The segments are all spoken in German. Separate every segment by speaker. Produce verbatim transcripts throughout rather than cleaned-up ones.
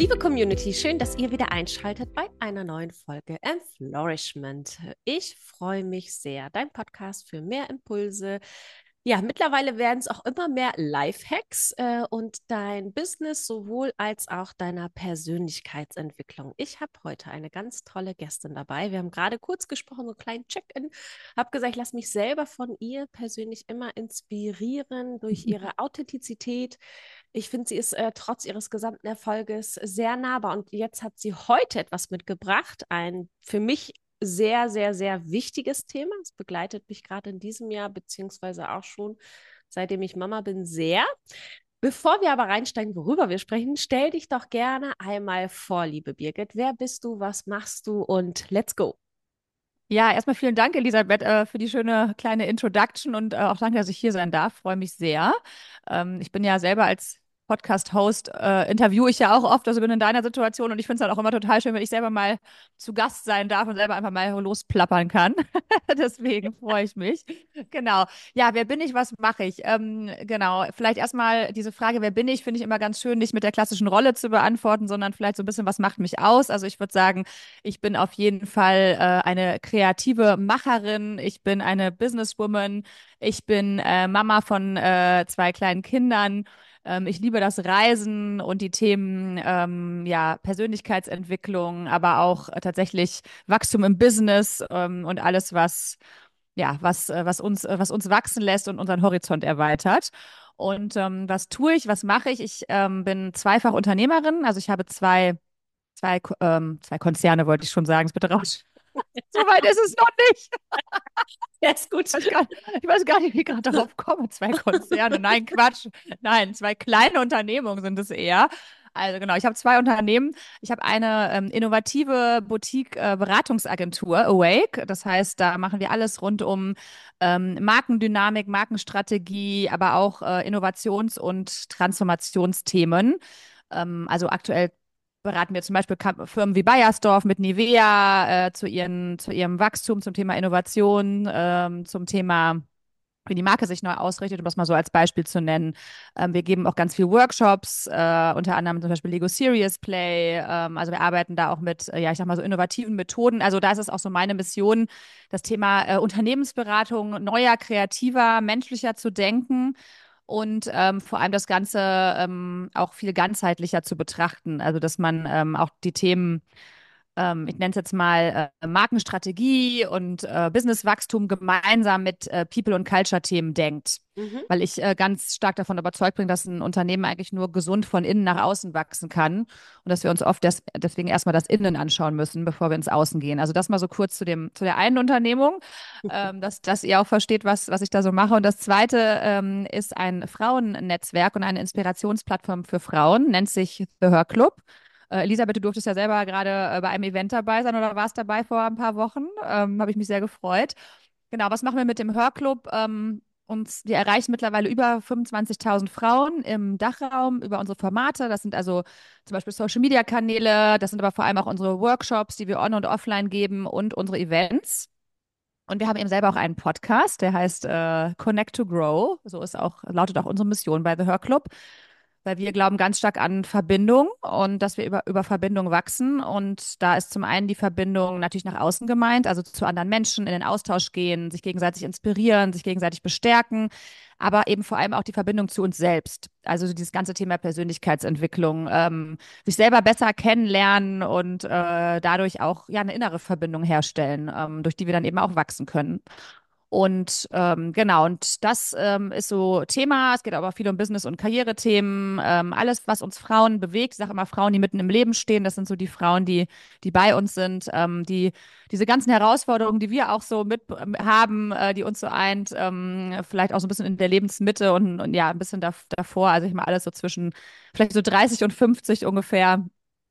Speaker 1: Liebe Community, schön, dass ihr wieder einschaltet bei einer neuen Folge Enflourishment. Ich freue mich sehr. Dein Podcast für mehr Impulse. Ja, mittlerweile werden es auch immer mehr Lifehacks äh, und dein Business sowohl als auch deiner Persönlichkeitsentwicklung. Ich habe heute eine ganz tolle Gästin dabei. Wir haben gerade kurz gesprochen, so einen kleinen Check-in. Habe gesagt, ich lasse mich selber von ihr persönlich immer inspirieren durch ihre Authentizität. Ich finde, sie ist äh, trotz ihres gesamten Erfolges sehr nahbar. Und jetzt hat sie heute etwas mitgebracht, ein für mich sehr, sehr, sehr wichtiges Thema. Es begleitet mich gerade in diesem Jahr, beziehungsweise auch schon seitdem ich Mama bin, sehr. Bevor wir aber reinsteigen, worüber wir sprechen, stell dich doch gerne einmal vor, liebe Birgit. Wer bist du, was machst du und let's go.
Speaker 2: Ja, erstmal vielen Dank, Elisabeth, äh, für die schöne kleine Introduction und äh, auch danke, dass ich hier sein darf. Freue mich sehr. Ähm, ich bin ja selber als Podcast-Host, äh, interviewe ich ja auch oft, also bin in deiner Situation und ich finde es halt auch immer total schön, wenn ich selber mal zu Gast sein darf und selber einfach mal losplappern kann. Deswegen freue ich mich. Genau. Ja, wer bin ich, was mache ich? Ähm, genau. Vielleicht erstmal diese Frage, wer bin ich, finde ich immer ganz schön, nicht mit der klassischen Rolle zu beantworten, sondern vielleicht so ein bisschen, was macht mich aus? Also ich würde sagen, ich bin auf jeden Fall äh, eine kreative Macherin. Ich bin eine Businesswoman. Ich bin äh, Mama von äh, zwei kleinen Kindern. Ähm, ich liebe das Reisen und die Themen ähm, ja, Persönlichkeitsentwicklung, aber auch äh, tatsächlich Wachstum im Business ähm, und alles, was ja, was, äh, was uns, äh, was uns wachsen lässt und unseren Horizont erweitert. Und ähm, was tue ich, was mache ich? Ich ähm, bin zweifach Unternehmerin, also ich habe zwei Zwei, Ko- ähm, zwei Konzerne wollte ich schon sagen, ist bitte raus. So weit ist es noch nicht.
Speaker 1: Ja, ist
Speaker 2: Ich
Speaker 1: gut.
Speaker 2: weiß gar, ich weiß gar nicht, wie ich gerade darauf komme. Zwei Konzerne. Nein, Quatsch. Nein, zwei kleine Unternehmungen sind es eher. Also genau, ich habe zwei Unternehmen. Ich habe eine ähm, innovative Boutique-Beratungsagentur, Awake. Das heißt, da machen wir alles rund um ähm, Markendynamik, Markenstrategie, aber auch äh, Innovations- und Transformationsthemen. Ähm, also aktuell beraten wir zum Beispiel Kam- Firmen wie Bayersdorf mit Nivea äh, zu ihren, zu ihrem Wachstum, zum Thema Innovation, ähm, zum Thema, wie die Marke sich neu ausrichtet, um das mal so als Beispiel zu nennen. Ähm, wir geben auch ganz viel Workshops, äh, unter anderem zum Beispiel Lego Serious Play. Ähm, also wir arbeiten da auch mit, äh, ja, ich sag mal so innovativen Methoden. Also da ist es auch so meine Mission, das Thema äh, Unternehmensberatung neuer, kreativer, menschlicher zu denken und ähm, vor allem das Ganze ähm, auch viel ganzheitlicher zu betrachten. Also dass man ähm, auch die Themen, ähm, ich nenne es jetzt mal äh, Markenstrategie und äh, Businesswachstum gemeinsam mit äh, People- und Culture-Themen denkt.
Speaker 1: Mhm.
Speaker 2: Weil ich äh, ganz stark davon überzeugt bin, dass ein Unternehmen eigentlich nur gesund von innen nach außen wachsen kann und dass wir uns oft des, deswegen erstmal das Innen anschauen müssen, bevor wir ins Außen gehen. Also das mal so kurz zu dem, zu der einen Unternehmung, ähm, dass, dass ihr auch versteht, was, was ich da so mache. Und das zweite ähm, ist ein Frauennetzwerk und eine Inspirationsplattform für Frauen, nennt sich The Her Club. Äh, Elisabeth, du durftest ja selber gerade äh, bei einem Event dabei sein oder warst dabei vor ein paar Wochen. Ähm, habe ich mich sehr gefreut. Genau, was machen wir mit dem Hörclub? Ähm, uns, wir erreichen mittlerweile über fünfundzwanzigtausend Frauen im Dachraum über unsere Formate. Das sind also zum Beispiel Social-Media-Kanäle, das sind aber vor allem auch unsere Workshops, die wir on- und offline geben und unsere Events. Und wir haben eben selber auch einen Podcast, der heißt äh, Connect to Grow. So ist auch, lautet auch unsere Mission bei The Her Club, weil wir glauben ganz stark an Verbindung und dass wir über, über Verbindung wachsen. Und da ist zum einen die Verbindung natürlich nach außen gemeint, also zu anderen Menschen in den Austausch gehen, sich gegenseitig inspirieren, sich gegenseitig bestärken, aber eben vor allem auch die Verbindung zu uns selbst. Also so dieses ganze Thema Persönlichkeitsentwicklung, ähm, sich selber besser kennenlernen und äh, dadurch auch ja eine innere Verbindung herstellen, ähm, durch die wir dann eben auch wachsen können. Und ähm, genau, und das ähm, ist so Thema. Es geht aber viel um Business- und Karrierethemen. Ähm, alles, was uns Frauen bewegt. Ich sage immer Frauen, die mitten im Leben stehen. Das sind so die Frauen, die, die bei uns sind, ähm, die diese ganzen Herausforderungen, die wir auch so mit ähm, haben, äh, die uns so eint, ähm, vielleicht auch so ein bisschen in der Lebensmitte und, und ja, ein bisschen da, davor. Also ich mal alles so zwischen vielleicht so dreißig und fünfzig ungefähr.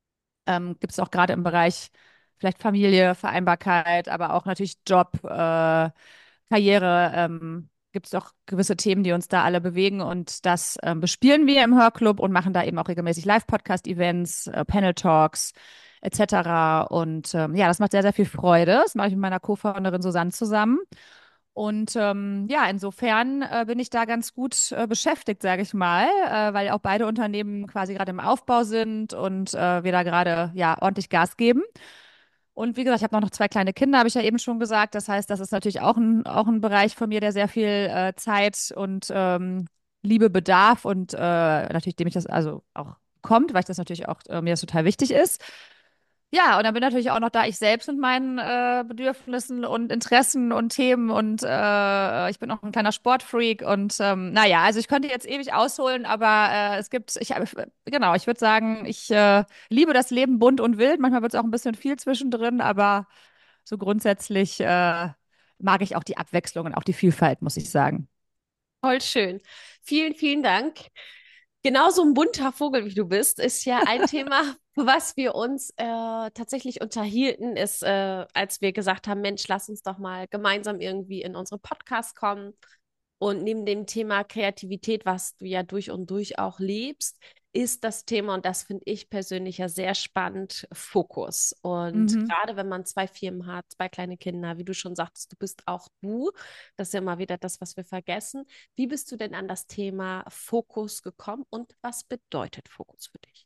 Speaker 2: Ähm, gibt es auch gerade im Bereich vielleicht Familie, Vereinbarkeit, aber auch natürlich Job, äh, Karriere. Ähm, gibt es doch gewisse Themen, die uns da alle bewegen und das ähm, bespielen wir im Hörclub und machen da eben auch regelmäßig Live-Podcast-Events, äh, Panel-Talks et cetera. Und ähm, ja, das macht sehr, sehr viel Freude. Das mache ich mit meiner Co-Founderin Susanne zusammen. Und ähm, ja, insofern äh, bin ich da ganz gut äh, beschäftigt, sage ich mal, äh, weil auch beide Unternehmen quasi gerade im Aufbau sind und äh, wir da gerade ja ordentlich Gas geben. Und wie gesagt, ich habe noch zwei kleine Kinder, habe ich ja eben schon gesagt. Das heißt, das ist natürlich auch ein, auch ein Bereich von mir, der sehr viel äh, Zeit und ähm, Liebe bedarf und äh, natürlich, dem ich das also auch kommt, weil ich das natürlich auch äh, mir das total wichtig ist. Ja, und dann bin natürlich auch noch da ich selbst mit meinen äh, Bedürfnissen und Interessen und Themen und äh, ich bin auch ein kleiner Sportfreak und ähm, naja, also ich könnte jetzt ewig ausholen, aber äh, es gibt, ich habe, genau, ich würde sagen, ich äh, liebe das Leben bunt und wild. Manchmal wird es auch ein bisschen viel zwischendrin, aber so grundsätzlich äh, mag ich auch die Abwechslung und auch die Vielfalt, muss ich sagen.
Speaker 1: Voll schön. Vielen, vielen Dank. Genauso ein bunter Vogel wie du bist, ist ja ein Thema, was wir uns äh, tatsächlich unterhielten, ist, äh, als wir gesagt haben, Mensch, lass uns doch mal gemeinsam irgendwie in unsere Podcast kommen. Und neben dem Thema Kreativität, was du ja durch und durch auch lebst, ist das Thema, und das finde ich persönlich ja sehr spannend, Fokus. Und
Speaker 2: Mhm.
Speaker 1: gerade wenn man zwei Firmen hat, zwei kleine Kinder, wie du schon sagtest, du bist auch du, das ist ja immer wieder das, was wir vergessen. Wie bist du denn an das Thema Fokus gekommen und was bedeutet Fokus für dich?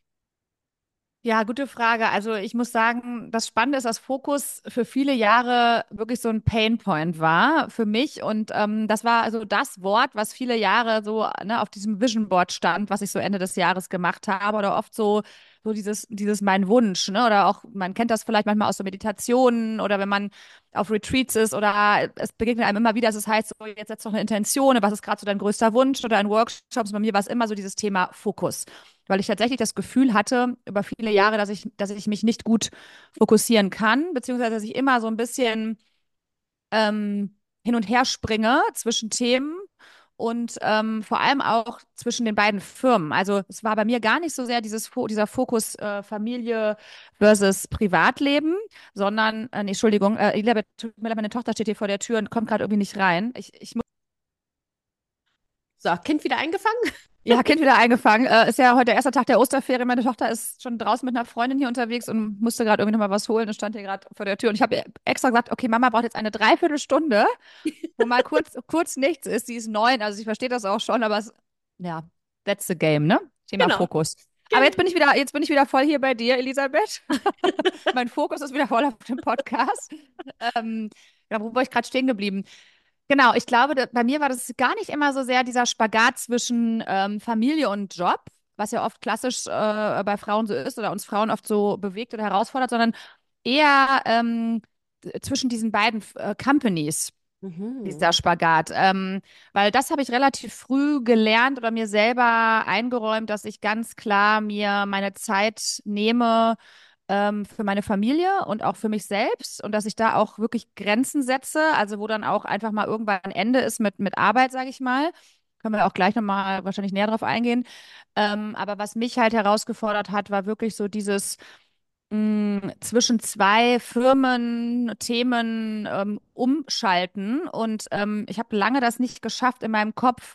Speaker 2: Ja, gute Frage. Also ich muss sagen, das Spannende ist, dass Fokus für viele Jahre wirklich so ein Painpoint war für mich. Und ähm, das war also das Wort, was viele Jahre so ne, auf diesem Vision Board stand, was ich so Ende des Jahres gemacht habe. Oder oft so, so dieses, dieses mein Wunsch, ne? Oder auch, man kennt das vielleicht manchmal aus so Meditationen oder wenn man auf Retreats ist oder es begegnet einem immer wieder, dass es heißt, so, jetzt setz doch eine Intention, was ist gerade so dein größter Wunsch oder in Workshops. Bei mir war es immer so dieses Thema Fokus, weil ich tatsächlich das Gefühl hatte über viele Jahre, dass ich, dass ich mich nicht gut fokussieren kann, beziehungsweise dass ich immer so ein bisschen ähm, hin und her springe zwischen Themen und ähm, vor allem auch zwischen den beiden Firmen. Also es war bei mir gar nicht so sehr dieses, Fo- dieser Fokus äh, Familie versus Privatleben, sondern, äh, nee, Entschuldigung, äh, Elisabeth, tut mir leid, meine Tochter steht hier vor der Tür und kommt gerade irgendwie nicht rein. Ich, ich
Speaker 1: So, Kind wieder eingefangen?
Speaker 2: Ja, Kind wieder eingefangen. Äh, ist ja heute der erste Tag der Osterferien. Meine Tochter ist schon draußen mit einer Freundin hier unterwegs und musste gerade irgendwie noch mal was holen und stand hier gerade vor der Tür. Und ich habe ihr extra gesagt, okay, Mama braucht jetzt eine Dreiviertelstunde, wo mal kurz, kurz nichts ist. Sie ist neun, also ich verstehe das auch schon, aber es, ja, that's the game, ne? Thema
Speaker 1: Genau.
Speaker 2: Fokus. Aber jetzt bin
Speaker 1: Genau.
Speaker 2: ich wieder, jetzt bin ich wieder voll hier bei dir, Elisabeth. Mein Fokus ist wieder voll auf dem Podcast. Ähm, ja, wo war ich gerade stehen geblieben? Genau, ich glaube, da, bei mir war das gar nicht immer so sehr dieser Spagat zwischen ähm, Familie und Job, was ja oft klassisch äh, bei Frauen so ist oder uns Frauen oft so bewegt oder herausfordert, sondern eher ähm, zwischen diesen beiden äh, Companies, dieser
Speaker 1: Mhm.
Speaker 2: Spagat. Ähm, weil das habe ich relativ früh gelernt oder mir selber eingeräumt, dass ich ganz klar mir meine Zeit nehme ähm, für meine Familie und auch für mich selbst und dass ich da auch wirklich Grenzen setze, also wo dann auch einfach mal irgendwann ein Ende ist mit, mit Arbeit, sage ich mal. Können wir auch gleich nochmal wahrscheinlich näher drauf eingehen. Ähm, aber was mich halt herausgefordert hat, war wirklich so dieses mh, zwischen zwei Firmen Themen ähm, umschalten. Und ähm, ich habe lange das nicht geschafft, in meinem Kopf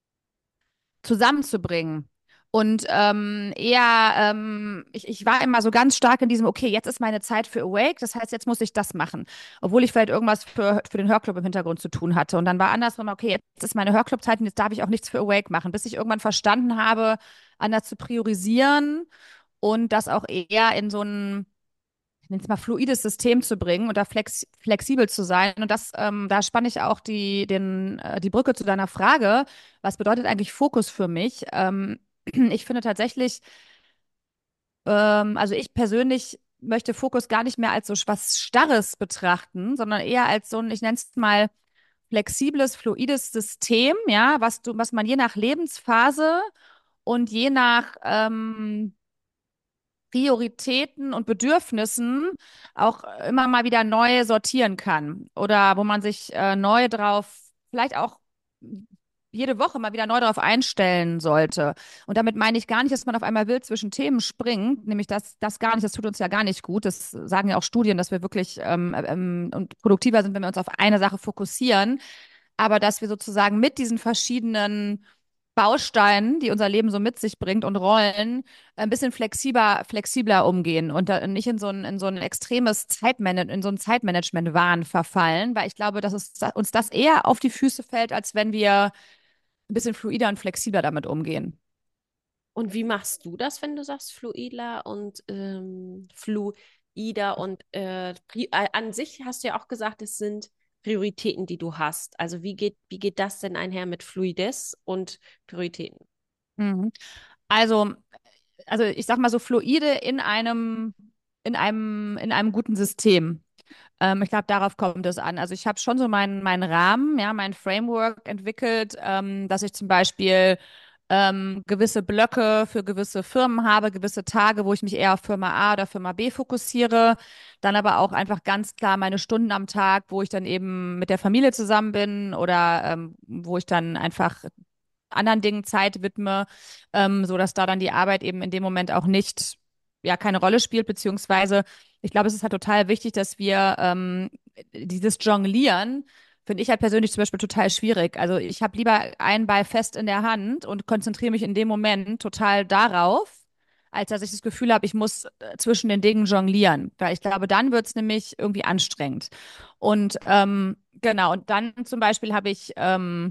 Speaker 2: zusammenzubringen. Und ähm, eher, ähm, ich, ich war immer so ganz stark in diesem, okay, jetzt ist meine Zeit für Awake, das heißt, jetzt muss ich das machen. Obwohl ich vielleicht irgendwas für, für den Hörclub im Hintergrund zu tun hatte. Und dann war andersrum, okay, jetzt ist meine Hörclub-Zeit und jetzt darf ich auch nichts für Awake machen, bis ich irgendwann verstanden habe, anders zu priorisieren und das auch eher in so ein ich nenne es mal fluides System zu bringen und da flex flexibel zu sein. Und das, ähm, da spanne ich auch die, den, äh, die Brücke zu deiner Frage. Was bedeutet eigentlich Fokus für mich? Ähm, ich finde tatsächlich, ähm, also ich persönlich möchte Fokus gar nicht mehr als so was Starres betrachten, sondern eher als so ein, ich nenne es mal flexibles, fluides System, ja, was du, was man je nach Lebensphase und je nach ähm, Prioritäten und Bedürfnissen auch immer mal wieder neu sortieren kann oder wo man sich äh, neu drauf, vielleicht auch jede Woche mal wieder neu darauf einstellen sollte. Und damit meine ich gar nicht, dass man auf einmal wild zwischen Themen springt, nämlich das, das gar nicht, das tut uns ja gar nicht gut. Das sagen ja auch Studien, dass wir wirklich ähm, ähm, und produktiver sind, wenn wir uns auf eine Sache fokussieren. Aber dass wir sozusagen mit diesen verschiedenen Bausteinen, die unser Leben so mit sich bringt und Rollen, ein bisschen flexibler, flexibler umgehen und da nicht in so ein, in so ein extremes Zeitmanagement, in so ein Zeitmanagement-Wahn verfallen, weil ich glaube, dass es, uns das eher auf die Füße fällt, als wenn wir ein bisschen fluider und flexibler damit umgehen.
Speaker 1: Und wie machst du das, wenn du sagst fluider und ähm, fluider und äh, pri- äh, an sich hast du ja auch gesagt, es sind Prioritäten, die du hast. Also wie geht, wie geht das denn einher mit Fluidez und Prioritäten?
Speaker 2: Mhm. Also, also ich sag mal so fluide in einem, in einem, in einem guten System. Ähm, ich glaube, darauf kommt es an. Also ich habe schon so meinen meinen Rahmen, ja, mein Framework entwickelt, ähm, dass ich zum Beispiel ähm, gewisse Blöcke für gewisse Firmen habe, gewisse Tage, wo ich mich eher auf Firma A oder Firma B fokussiere. Dann aber auch einfach ganz klar meine Stunden am Tag, wo ich dann eben mit der Familie zusammen bin oder ähm, wo ich dann einfach anderen Dingen Zeit widme, ähm, so dass da dann die Arbeit eben in dem Moment auch nicht, ja, keine Rolle spielt, beziehungsweise ich glaube, es ist halt total wichtig, dass wir ähm, dieses Jonglieren finde ich halt persönlich zum Beispiel total schwierig. Also ich habe lieber einen Ball fest in der Hand und konzentriere mich in dem Moment total darauf, als dass ich das Gefühl habe, ich muss äh, zwischen den Dingen jonglieren. Weil ich glaube, dann wird es nämlich irgendwie anstrengend. Und ähm, genau, und dann zum Beispiel habe ich ähm,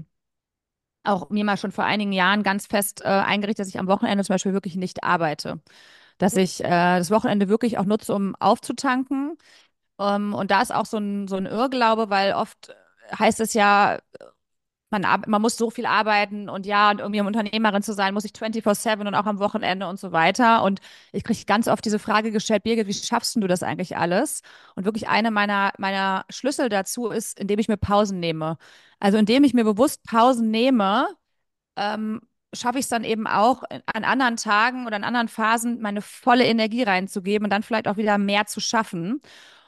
Speaker 2: auch mir mal schon vor einigen Jahren ganz fest äh, eingerichtet, dass ich am Wochenende zum Beispiel wirklich nicht arbeite. Dass ich äh, das Wochenende wirklich auch nutze, um aufzutanken. Ähm, und da ist auch so ein, so ein Irrglaube, weil oft heißt es ja, man, ar- man muss so viel arbeiten und ja, und irgendwie um Unternehmerin zu sein, muss ich vierundzwanzig sieben und auch am Wochenende und so weiter. Und ich kriege ganz oft diese Frage gestellt, Birgit, wie schaffst denn du das eigentlich alles? Und wirklich eine meiner, meiner Schlüssel dazu ist, indem ich mir Pausen nehme. Also indem ich mir bewusst Pausen nehme, ähm, schaffe ich es dann eben auch an anderen Tagen oder in anderen Phasen meine volle Energie reinzugeben und dann vielleicht auch wieder mehr zu schaffen.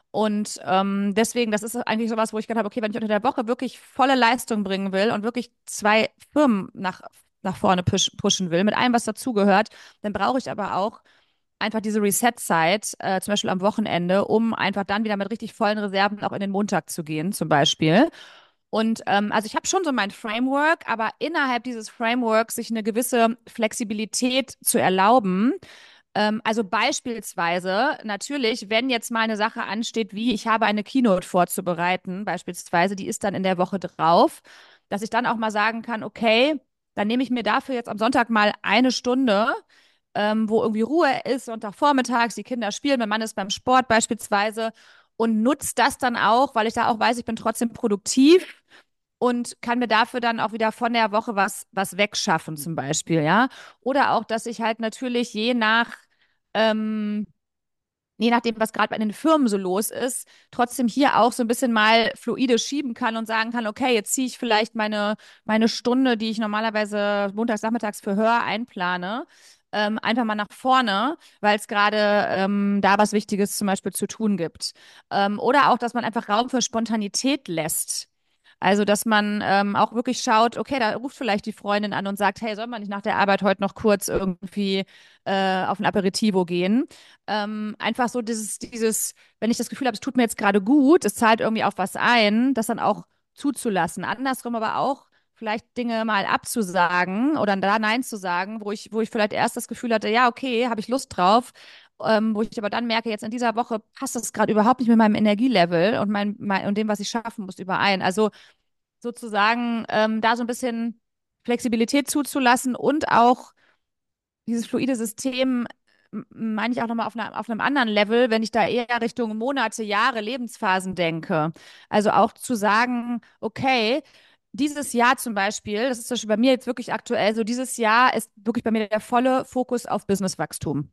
Speaker 2: Und ähm, deswegen, das ist eigentlich sowas, wo ich gedacht habe, okay, wenn ich unter der Woche wirklich volle Leistung bringen will und wirklich zwei Firmen nach, nach vorne push, pushen will, mit allem, was dazugehört, dann brauche ich aber auch einfach diese Reset-Zeit, äh, zum Beispiel am Wochenende, um einfach dann wieder mit richtig vollen Reserven auch in den Montag zu gehen, zum Beispiel. Und ähm, also ich habe schon so mein Framework, aber innerhalb dieses Frameworks sich eine gewisse Flexibilität zu erlauben. Ähm, also beispielsweise natürlich, wenn jetzt mal eine Sache ansteht, wie ich habe eine Keynote vorzubereiten, beispielsweise, die ist dann in der Woche drauf, dass ich dann auch mal sagen kann, okay, dann nehme ich mir dafür jetzt am Sonntag mal eine Stunde, ähm, wo irgendwie Ruhe ist, Sonntagvormittags, die Kinder spielen, mein Mann ist beim Sport beispielsweise und nutze das dann auch, weil ich da auch weiß, ich bin trotzdem produktiv und kann mir dafür dann auch wieder von der Woche was, was wegschaffen, zum Beispiel, ja. Oder auch, dass ich halt natürlich je nach, ähm, je nachdem, was gerade bei den Firmen so los ist, trotzdem hier auch so ein bisschen mal fluide schieben kann und sagen kann, okay, jetzt ziehe ich vielleicht meine, meine Stunde, die ich normalerweise montags, nachmittags für Hör einplane, ähm, einfach mal nach vorne, weil es gerade ähm, da was Wichtiges zum Beispiel zu tun gibt. Ähm, oder auch, dass man einfach Raum für Spontanität lässt. Also, dass man ähm, auch wirklich schaut, okay, da ruft vielleicht die Freundin an und sagt, hey, soll man nicht nach der Arbeit heute noch kurz irgendwie äh, auf ein Aperitivo gehen? Ähm, einfach so dieses, dieses, wenn ich das Gefühl habe, es tut mir jetzt gerade gut, es zahlt irgendwie auf was ein, das dann auch zuzulassen. Andersrum aber auch vielleicht Dinge mal abzusagen oder da Nein zu sagen, wo ich, wo ich vielleicht erst das Gefühl hatte, ja, okay, habe ich Lust drauf. Ähm, wo ich aber dann merke, jetzt in dieser Woche passt das gerade überhaupt nicht mit meinem Energielevel und, mein, mein, und dem, was ich schaffen muss, überein. Also sozusagen ähm, da so ein bisschen Flexibilität zuzulassen und auch dieses fluide System m- meine ich auch nochmal auf, einer, auf einem anderen Level, wenn ich da eher Richtung Monate, Jahre, Lebensphasen denke. Also auch zu sagen, okay, dieses Jahr zum Beispiel, das ist zum Beispiel bei mir jetzt wirklich aktuell so, dieses Jahr ist wirklich bei mir der volle Fokus auf Businesswachstum.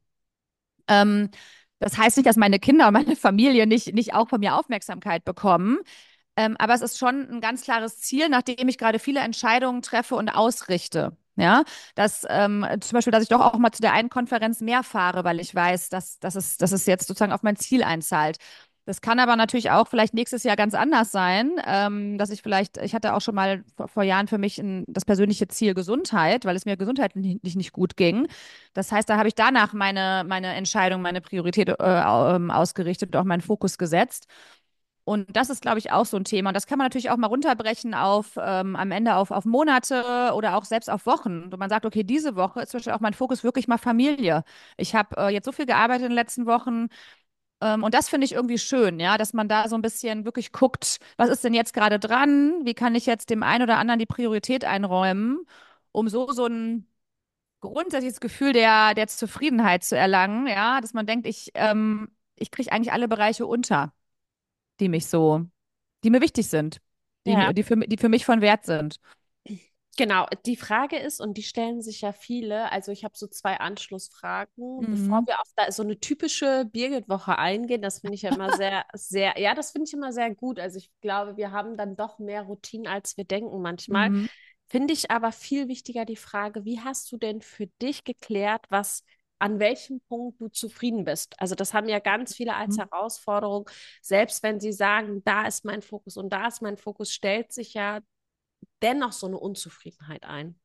Speaker 2: Ähm, das heißt nicht, dass meine Kinder und meine Familie nicht, nicht auch von mir Aufmerksamkeit bekommen. Ähm, aber es ist schon ein ganz klares Ziel, nachdem ich gerade viele Entscheidungen treffe und ausrichte. Ja, dass ähm, zum Beispiel, dass ich doch auch mal zu der einen Konferenz mehr fahre, weil ich weiß, dass, dass es, dass es jetzt sozusagen auf mein Ziel einzahlt. Das kann aber natürlich auch vielleicht nächstes Jahr ganz anders sein, ähm, dass ich vielleicht, ich hatte auch schon mal vor, vor Jahren für mich ein, das persönliche Ziel Gesundheit, weil es mir gesundheitlich nicht, nicht gut ging. Das heißt, da habe ich danach meine, meine Entscheidung, meine Priorität äh, au- ähm, ausgerichtet und auch meinen Fokus gesetzt. Und das ist, glaube ich, auch so ein Thema. Und das kann man natürlich auch mal runterbrechen auf ähm, am Ende auf, auf Monate oder auch selbst auf Wochen. Und man sagt, okay, diese Woche ist zum Beispiel auch mein Fokus wirklich mal Familie. Ich habe äh, jetzt so viel gearbeitet in den letzten Wochen. Ähm, und das finde ich irgendwie schön, ja, dass man da so ein bisschen wirklich guckt, was ist denn jetzt gerade dran? Wie kann ich jetzt dem einen oder anderen die Priorität einräumen, um so so ein grundsätzliches Gefühl der, der Zufriedenheit zu erlangen, ja, dass man denkt, ich, ähm, ich kriege eigentlich alle Bereiche unter, die mich so, die mir wichtig sind, die,
Speaker 1: Ja.
Speaker 2: mi- die für, mi- die für mich von Wert sind.
Speaker 1: Genau, die Frage ist, und die stellen sich ja viele, also ich habe so zwei Anschlussfragen, bevor
Speaker 2: Mhm.
Speaker 1: wir auf da so eine typische Birgit-Woche eingehen, das finde ich ja immer sehr, sehr, ja, das finde ich immer sehr gut. Also ich glaube, wir haben dann doch mehr Routinen, als wir denken manchmal.
Speaker 2: Mhm.
Speaker 1: Finde ich aber viel wichtiger die Frage, wie hast du denn für dich geklärt, was, an welchem Punkt du zufrieden bist? Also das haben ja ganz viele als Herausforderung, selbst wenn sie sagen, da ist mein Fokus und da ist mein Fokus, stellt sich ja dennoch so eine Unzufriedenheit ein.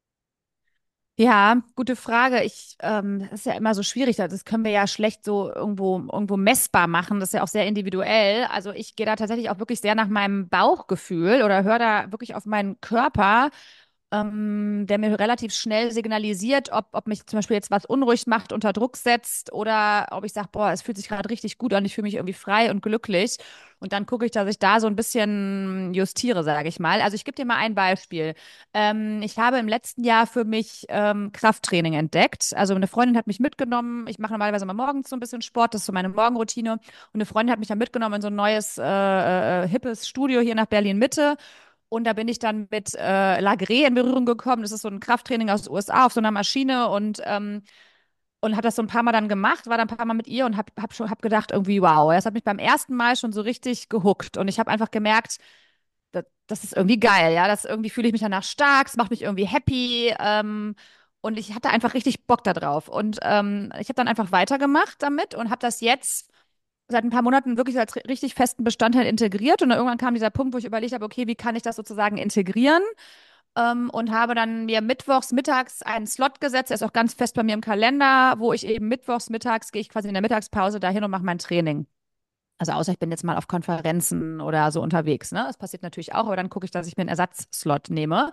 Speaker 2: Ja, gute Frage. Ich, ähm, das ist ja immer so schwierig. Das können wir ja schlecht so irgendwo, irgendwo messbar machen. Das ist ja auch sehr individuell. Also ich gehe da tatsächlich auch wirklich sehr nach meinem Bauchgefühl oder höre da wirklich auf meinen Körper, ähm, der mir relativ schnell signalisiert, ob, ob mich zum Beispiel jetzt was unruhig macht, unter Druck setzt oder ob ich sage, boah, es fühlt sich gerade richtig gut an, ich fühle mich irgendwie frei und glücklich. Und dann gucke ich, dass ich da so ein bisschen justiere, sage ich mal. Also ich gebe dir mal ein Beispiel. Ähm, ich habe im letzten Jahr für mich ähm, Krafttraining entdeckt. Also eine Freundin hat mich mitgenommen. Ich mache normalerweise mal morgens so ein bisschen Sport, das ist so meine Morgenroutine. Und eine Freundin hat mich dann mitgenommen in so ein neues, äh, äh, hippes Studio hier nach Berlin-Mitte. Und da bin ich dann mit äh, Lagré in Berührung gekommen. Das ist so ein Krafttraining aus den U S A auf so einer Maschine und ähm, und habe das so ein paar Mal dann gemacht, war dann ein paar Mal mit ihr und habe hab schon hab gedacht irgendwie wow, das hat mich beim ersten Mal schon so richtig gehuckt und ich habe einfach gemerkt, das, das ist irgendwie geil, ja, das irgendwie fühle ich mich danach stark, es macht mich irgendwie happy ähm, und ich hatte einfach richtig Bock da drauf und ähm, ich habe dann einfach weitergemacht damit und habe das jetzt seit ein paar Monaten wirklich als ri- richtig festen Bestandteil integriert und dann irgendwann kam dieser Punkt, wo ich überlegt habe, okay, wie kann ich das sozusagen integrieren? Ähm, und habe dann mir mittwochs mittags einen Slot gesetzt, der ist auch ganz fest bei mir im Kalender, wo ich eben mittwochs mittags gehe ich quasi in der Mittagspause dahin und mache mein Training. Also außer ich bin jetzt mal auf Konferenzen oder so unterwegs, ne? Das passiert natürlich auch, aber dann gucke ich, dass ich mir einen Ersatzslot nehme.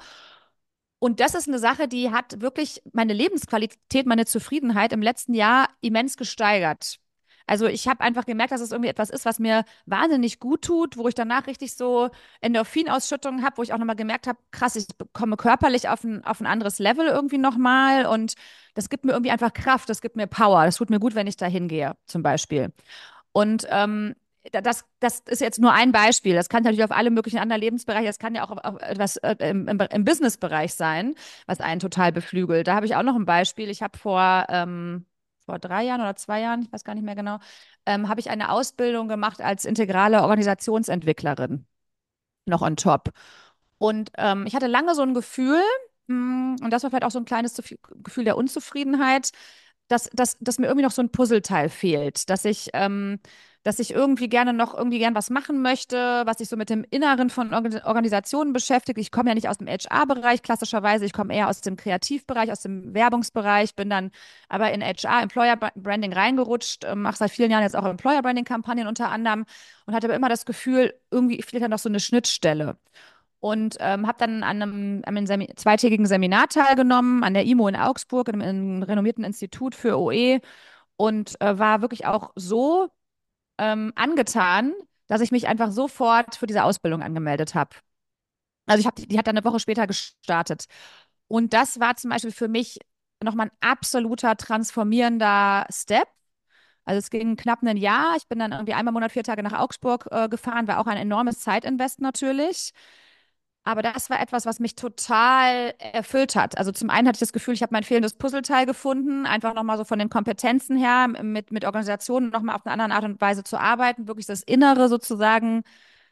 Speaker 2: Und das ist eine Sache, die hat wirklich meine Lebensqualität, meine Zufriedenheit im letzten Jahr immens gesteigert. Also ich habe einfach gemerkt, dass es irgendwie etwas ist, was mir wahnsinnig gut tut, wo ich danach richtig so Endorphinausschüttungen habe, wo ich auch nochmal gemerkt habe, krass, ich komme körperlich auf ein, auf ein anderes Level irgendwie nochmal und das gibt mir irgendwie einfach Kraft, das gibt mir Power, das tut mir gut, wenn ich da hingehe, zum Beispiel. Und ähm, da- das, das ist jetzt nur ein Beispiel. Das kann natürlich auf alle möglichen anderen Lebensbereiche, das kann ja auch auf, auf etwas äh, im, im, im Businessbereich sein, was einen total beflügelt. Da habe ich auch noch ein Beispiel. Ich habe vor, ähm, vor drei Jahren oder zwei Jahren, ich weiß gar nicht mehr genau, ähm, habe ich eine Ausbildung gemacht als integrale Organisationsentwicklerin, noch on top. Und ähm, ich hatte lange so ein Gefühl, mh, und das war vielleicht auch so ein kleines Zuvi- Gefühl der Unzufriedenheit, dass, dass, dass mir irgendwie noch so ein Puzzleteil fehlt, dass ich, ähm, dass ich irgendwie gerne noch irgendwie gern was machen möchte, was sich so mit dem Inneren von Organ Organisationen beschäftigt. Ich komme ja nicht aus dem H R-Bereich klassischerweise, ich komme eher aus dem Kreativbereich, aus dem Werbungsbereich, bin dann aber in H R, Employer Branding reingerutscht, ähm, mache seit vielen Jahren jetzt auch Employer Branding-Kampagnen unter anderem und hatte aber immer das Gefühl, irgendwie fehlt da noch so eine Schnittstelle. Und ähm, habe dann an einem, an einem Semi zweitägigen Seminar teilgenommen, an der I M O in Augsburg, in einem renommierten Institut für O E und äh, war wirklich auch so ähm, angetan, dass ich mich einfach sofort für diese Ausbildung angemeldet habe. Also ich habe, die, die hat dann eine Woche später gestartet. Und das war zum Beispiel für mich nochmal ein absoluter transformierender Step. Also es ging knapp ein Jahr. Ich bin dann irgendwie einmal im Monat vier Tage nach Augsburg äh, gefahren, war auch ein enormes Zeitinvest natürlich. Aber das war etwas, was mich total erfüllt hat. Also zum einen hatte ich das Gefühl, ich habe mein fehlendes Puzzleteil gefunden, einfach nochmal so von den Kompetenzen her, mit, mit Organisationen nochmal auf eine andere Art und Weise zu arbeiten, wirklich das Innere sozusagen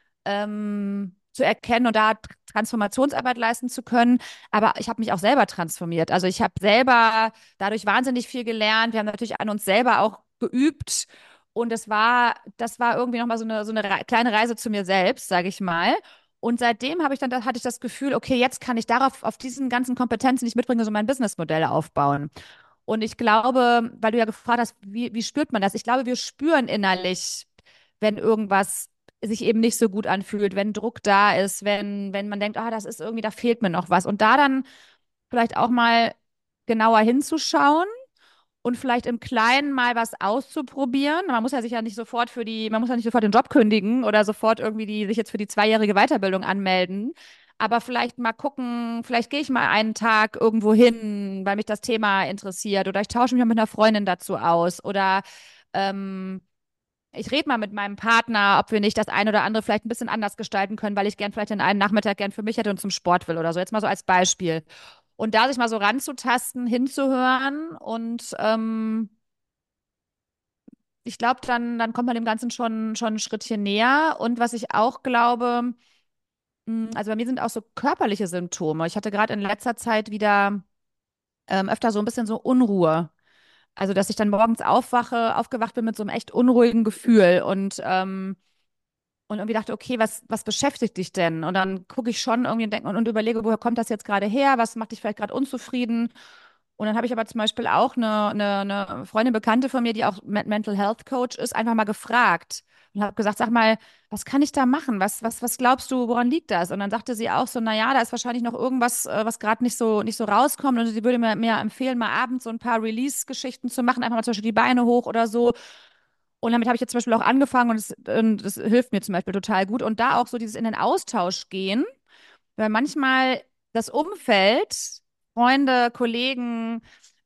Speaker 2: ähm, zu erkennen und da Transformationsarbeit leisten zu können. Aber ich habe mich auch selber transformiert. Also ich habe selber dadurch wahnsinnig viel gelernt. Wir haben natürlich an uns selber auch geübt. Und es war, das war irgendwie nochmal so eine, so eine Re kleine Reise zu mir selbst, sage ich mal. Und seitdem habe ich dann, da hatte ich das Gefühl, okay, jetzt kann ich darauf, auf diesen ganzen Kompetenzen, die ich mitbringe, so mein Businessmodell aufbauen. Und ich glaube, weil du ja gefragt hast, wie, wie spürt man das? Ich glaube, wir spüren innerlich, wenn irgendwas sich eben nicht so gut anfühlt, wenn Druck da ist, wenn, wenn man denkt, ah, das ist irgendwie, da fehlt mir noch was. Und da dann vielleicht auch mal genauer hinzuschauen und vielleicht im Kleinen mal was auszuprobieren. Man muss ja sich ja nicht sofort für die, man muss ja nicht sofort den Job kündigen oder sofort irgendwie die, sich jetzt für die zweijährige Weiterbildung anmelden. Aber vielleicht mal gucken, vielleicht gehe ich mal einen Tag irgendwo hin, weil mich das Thema interessiert. Oder ich tausche mich mal mit einer Freundin dazu aus. Oder ähm, ich rede mal mit meinem Partner, ob wir nicht das eine oder andere vielleicht ein bisschen anders gestalten können, weil ich gern vielleicht den einen Nachmittag gern für mich hätte und zum Sport will oder so. Jetzt mal so als Beispiel. Und da sich mal so ranzutasten, hinzuhören und ähm, ich glaube, dann, dann kommt man dem Ganzen schon, schon ein Schrittchen näher. Und was ich auch glaube, mh, also bei mir sind auch so körperliche Symptome. Ich hatte gerade in letzter Zeit wieder ähm, öfter so ein bisschen so Unruhe. Also, dass ich dann morgens aufwache, aufgewacht bin mit so einem echt unruhigen Gefühl und ähm, und irgendwie dachte, okay, was, was beschäftigt dich denn? Und dann gucke ich schon irgendwie und, denk, und, und überlege, woher kommt das jetzt gerade her? Was macht dich vielleicht gerade unzufrieden? Und dann habe ich aber zum Beispiel auch eine, eine, eine Freundin, Bekannte von mir, die auch Me- Mental Health Coach ist, einfach mal gefragt und habe gesagt, sag mal, was kann ich da machen? Was, was, was glaubst du, woran liegt das? Und dann sagte sie auch so, na ja, da ist wahrscheinlich noch irgendwas, äh, was gerade nicht so, nicht so rauskommt. Und sie würde mir, mir empfehlen, mal abends so ein paar Release-Geschichten zu machen, einfach mal zum Beispiel die Beine hoch oder so. Und damit habe ich jetzt zum Beispiel auch angefangen und es, und es hilft mir zum Beispiel total gut. Und da auch so dieses in den Austausch gehen, weil manchmal das Umfeld, Freunde, Kollegen,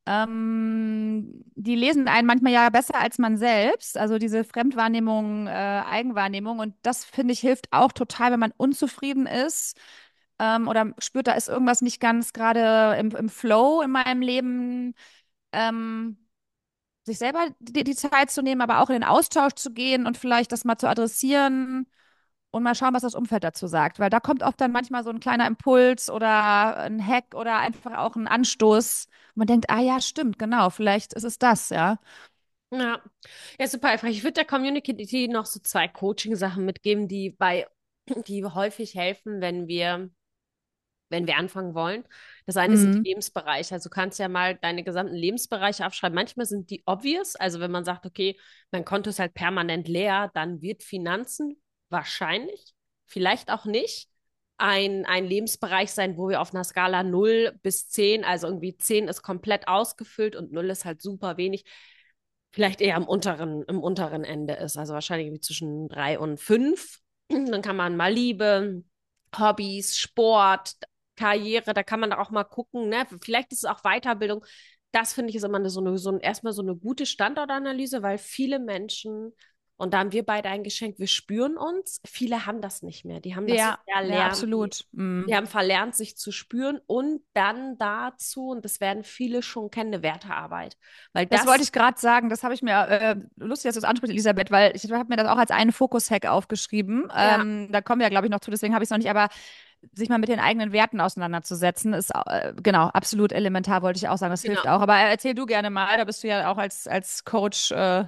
Speaker 2: ähm, die lesen einen manchmal ja besser als man selbst. Also diese Fremdwahrnehmung, äh, Eigenwahrnehmung. Und das finde ich hilft auch total, wenn man unzufrieden ist. Ähm, oder spürt, da ist irgendwas nicht ganz gerade im, im Flow in meinem Leben. Ähm, sich selber die, die Zeit zu nehmen, aber auch in den Austausch zu gehen und vielleicht das mal zu adressieren und mal schauen, was das Umfeld dazu sagt. Weil da kommt oft dann manchmal so ein kleiner Impuls oder ein Hack oder einfach auch ein Anstoß. Und man denkt, ah ja, stimmt, genau, vielleicht ist es das, ja.
Speaker 1: Ja, ja, super einfach. Ich würde der Community noch so zwei Coaching-Sachen mitgeben, die bei, die häufig helfen, wenn wir wenn wir anfangen wollen. Das eine sind die
Speaker 2: Mhm.
Speaker 1: Lebensbereiche. Also du kannst ja mal deine gesamten Lebensbereiche aufschreiben. Manchmal sind die obvious. Also wenn man sagt, okay, mein Konto ist halt permanent leer, dann wird Finanzen wahrscheinlich, vielleicht auch nicht, ein, ein Lebensbereich sein, wo wir auf einer Skala null bis zehn, also irgendwie zehn ist komplett ausgefüllt und null ist halt super wenig, vielleicht eher am unteren, im unteren Ende ist. Also wahrscheinlich irgendwie zwischen drei und fünf. Dann kann man mal Liebe, Hobbys, Sport, Karriere, da kann man auch mal gucken, ne? Vielleicht ist es auch Weiterbildung. Das finde ich ist immer eine, so eine, so ein, erstmal so eine gute Standortanalyse, weil viele Menschen, und da haben wir beide ein Geschenk, wir spüren uns, viele haben das nicht mehr. Die haben das
Speaker 2: Ja, ja,
Speaker 1: verlernt. Die,
Speaker 2: absolut.
Speaker 1: die
Speaker 2: Mhm.
Speaker 1: haben verlernt, sich zu spüren und dann dazu, und das werden viele schon kennen, eine Wertearbeit. Weil
Speaker 2: Das wollte
Speaker 1: das,
Speaker 2: ich gerade sagen, das habe ich mir, äh, lustig, dass du es ansprichst, Elisabeth, weil ich habe mir das auch als einen Fokus-Hack aufgeschrieben.
Speaker 1: ja,
Speaker 2: Ähm, da kommen wir ja, glaube ich, noch zu, deswegen habe ich es noch nicht, aber sich mal mit den eigenen Werten auseinanderzusetzen, ist äh, genau absolut elementar, wollte ich auch sagen. Das hilft
Speaker 1: genau.
Speaker 2: auch. Aber erzähl du gerne mal, da bist du ja auch als, als Coach äh,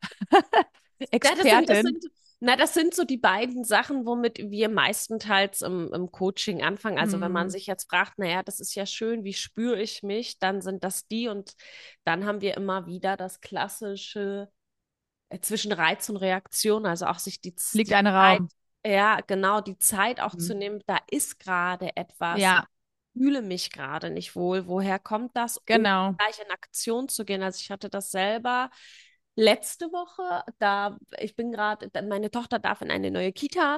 Speaker 1: Ja, das sind, das
Speaker 2: Expertin.
Speaker 1: sind, na, das sind so die beiden Sachen, womit wir meistenteils im, im Coaching anfangen. Also wenn man
Speaker 2: Hm.
Speaker 1: sich jetzt fragt, naja, das ist ja schön, wie spüre ich mich, dann sind das die und dann haben wir immer wieder das klassische äh, zwischen Reiz und Reaktion, also auch sich die, Z-
Speaker 2: Liegt
Speaker 1: die
Speaker 2: ein
Speaker 1: Zeit,
Speaker 2: Raum.
Speaker 1: ja, genau, die Zeit auch
Speaker 2: Hm.
Speaker 1: zu nehmen, da ist gerade etwas, ich
Speaker 2: Ja,
Speaker 1: fühle mich gerade nicht wohl, woher kommt das, ohne
Speaker 2: genau.
Speaker 1: gleich in Aktion zu gehen. Also ich hatte das selber letzte Woche, da ich bin gerade, meine Tochter darf in eine neue Kita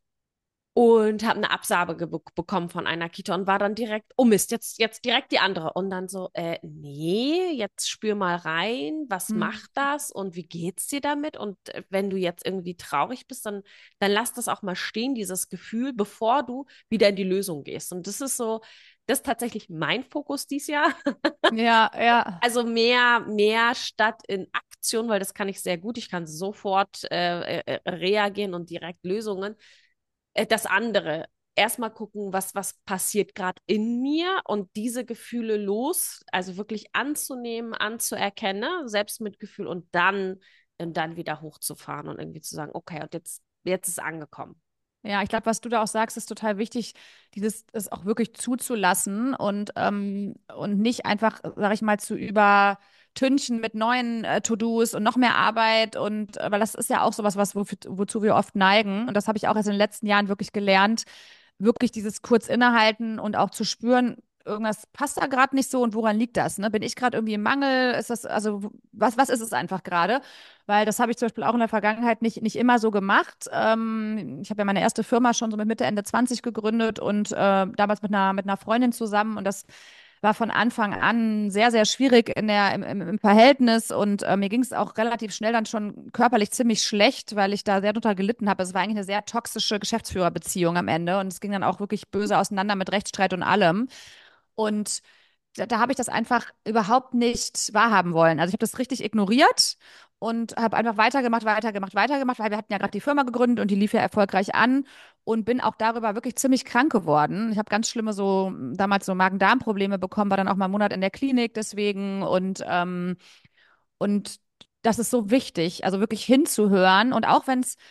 Speaker 1: und habe eine Absage ge bekommen von einer Kita und war dann direkt, oh Mist, jetzt, jetzt direkt die andere. Und dann so, äh, nee, jetzt spür mal rein, was
Speaker 2: Hm.
Speaker 1: macht das und wie geht's dir damit? Und äh, wenn du jetzt irgendwie traurig bist, dann, dann lass das auch mal stehen, dieses Gefühl, bevor du wieder in die Lösung gehst. Und das ist so, das ist tatsächlich mein Fokus dieses Jahr.
Speaker 2: Ja, ja.
Speaker 1: Also mehr, mehr statt in Aktion, weil das kann ich sehr gut. Ich kann sofort äh, äh, reagieren und direkt Lösungen. Äh, das andere, erstmal gucken, was, was passiert gerade in mir und diese Gefühle los, also wirklich anzunehmen, anzuerkennen, Selbstmitgefühl und dann, und dann wieder hochzufahren und irgendwie zu sagen, okay, und jetzt, jetzt ist angekommen.
Speaker 2: Ja, ich glaube, was du da auch sagst, ist total wichtig, dieses es auch wirklich zuzulassen und, ähm, und nicht einfach, sag ich mal, zu über, Tünchen mit neuen äh, To-Dos und noch mehr Arbeit und äh, weil das ist ja auch sowas, was wo, wozu wir oft neigen und das habe ich auch erst in den letzten Jahren wirklich gelernt, wirklich dieses kurz innehalten und auch zu spüren, irgendwas passt da gerade nicht so und woran liegt das? Ne? Bin ich gerade irgendwie im Mangel? Ist das, also was, was ist es einfach gerade? Weil das habe ich zum Beispiel auch in der Vergangenheit nicht, nicht immer so gemacht. Ähm, ich habe ja meine erste Firma schon so mit Mitte, Ende zwanzig gegründet und äh, damals mit einer, mit einer Freundin zusammen und das war von Anfang an sehr, sehr schwierig in der, im, im, im Verhältnis und äh, mir ging es auch relativ schnell dann schon körperlich ziemlich schlecht, weil ich da sehr drunter gelitten habe. Es war eigentlich eine sehr toxische Geschäftsführerbeziehung am Ende und es ging dann auch wirklich böse auseinander mit Rechtsstreit und allem. Und da, da habe ich das einfach überhaupt nicht wahrhaben wollen. Also ich habe das richtig ignoriert und habe einfach weitergemacht, weitergemacht, weitergemacht, weil wir hatten ja gerade die Firma gegründet und die lief ja erfolgreich an und bin auch darüber wirklich ziemlich krank geworden. Ich habe ganz schlimme so damals so Magen-Darm-Probleme bekommen, war dann auch mal einen Monat in der Klinik deswegen und ähm, und das ist so wichtig, also wirklich hinzuhören und auch wenn es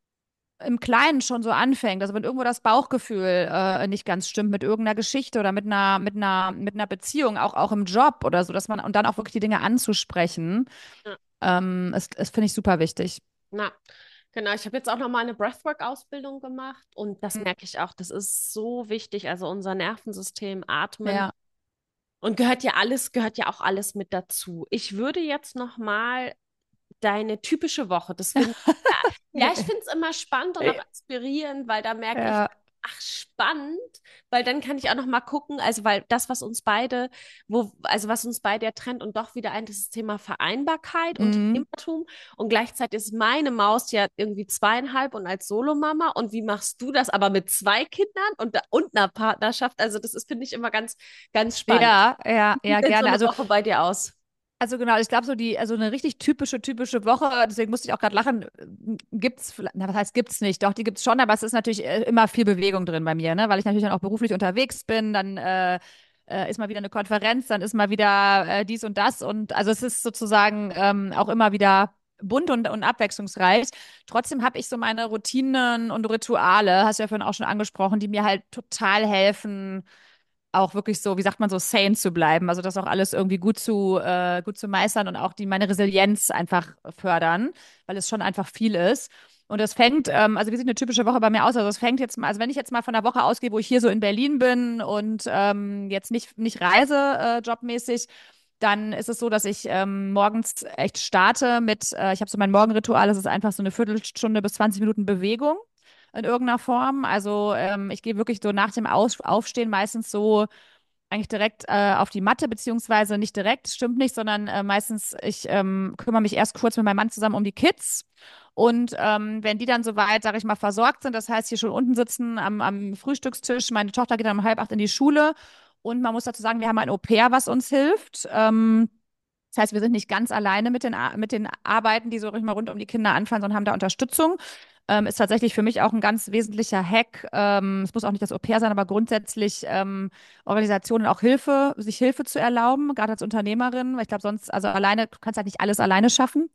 Speaker 2: im Kleinen schon so anfängt, also wenn irgendwo das Bauchgefühl äh, nicht ganz stimmt mit irgendeiner Geschichte oder mit einer, mit einer, mit einer Beziehung, auch, auch im Job oder so, dass man und dann auch wirklich die Dinge anzusprechen,
Speaker 1: Ja.
Speaker 2: ähm, ist, ist finde ich super wichtig.
Speaker 1: Na, genau. Ich habe jetzt auch noch mal eine Breathwork-Ausbildung gemacht und das merke ich auch. Das ist so wichtig. Also unser Nervensystem, Atmen
Speaker 2: Ja.
Speaker 1: und gehört ja alles, gehört ja auch alles mit dazu. Ich würde jetzt noch mal deine typische Woche, das finde ja, ich finde es immer spannend und auch inspirierend, weil da merke ich,
Speaker 2: Ja.
Speaker 1: ach, spannend, weil dann kann ich auch noch mal gucken, also weil das, was uns beide, wo, also was uns beide ja trennt und doch wieder ein, das ist das Thema Vereinbarkeit,
Speaker 2: Mhm.
Speaker 1: Unternehmertum und gleichzeitig ist meine Maus ja irgendwie zweieinhalb und als Solomama und wie machst du das aber mit zwei Kindern und, und einer Partnerschaft? Also das ist, finde ich, immer ganz, ganz spannend.
Speaker 2: Ja, ja,
Speaker 1: Wie
Speaker 2: ja,
Speaker 1: sieht denn so
Speaker 2: gerne.
Speaker 1: eine
Speaker 2: Also
Speaker 1: Woche bei dir aus?
Speaker 2: Also genau, ich glaube so die, also eine richtig typische, typische Woche, deswegen musste ich auch gerade lachen, äh, gibt's, vielleicht- na, was heißt gibt's nicht? Doch, die gibt's schon, aber es ist natürlich äh, immer viel Bewegung drin bei mir, ne? Weil ich natürlich dann auch beruflich unterwegs bin, dann äh, äh, ist mal wieder eine Konferenz, dann ist mal wieder äh, dies und das und also es ist sozusagen ähm, auch immer wieder bunt und, und abwechslungsreich. Trotzdem habe ich so meine Routinen und Rituale, hast du ja vorhin auch schon angesprochen, die mir halt total helfen auch wirklich so, wie sagt man so, sane zu bleiben. Also das auch alles irgendwie gut zu, äh, gut zu meistern und auch die meine Resilienz einfach fördern, weil es schon einfach viel ist. Und das fängt, ähm, also wie sieht eine typische Woche bei mir aus? Also es fängt jetzt mal, also wenn ich jetzt mal von der Woche ausgehe, wo ich hier so in Berlin bin und ähm, jetzt nicht, nicht reise, äh, jobmäßig, dann ist es so, dass ich ähm, morgens echt starte mit, äh, ich habe so mein Morgenritual, das ist einfach so eine Viertelstunde bis zwanzig Minuten Bewegung in irgendeiner Form. Also ähm, ich gehe wirklich so nach dem Aus Aufstehen meistens so eigentlich direkt äh, auf die Matte, beziehungsweise nicht direkt, stimmt nicht, sondern äh, meistens, ich ähm, kümmere mich erst kurz mit meinem Mann zusammen um die Kids. Und ähm, wenn die dann soweit, sage ich mal, versorgt sind, das heißt, hier schon unten sitzen am, am Frühstückstisch, meine Tochter geht dann um halb acht in die Schule und man muss dazu sagen, wir haben ein Au-pair, was uns hilft. Ähm, das heißt, wir sind nicht ganz alleine mit den, Ar- mit den Arbeiten, die so mal rund um die Kinder anfallen, sondern haben da Unterstützung. Ähm, ist tatsächlich für mich auch ein ganz wesentlicher Hack. Ähm, es muss auch nicht das Au-pair sein, aber grundsätzlich ähm, Organisationen auch Hilfe, sich Hilfe zu erlauben, gerade als Unternehmerin, weil ich glaube, sonst, also alleine, du kannst halt nicht alles alleine schaffen.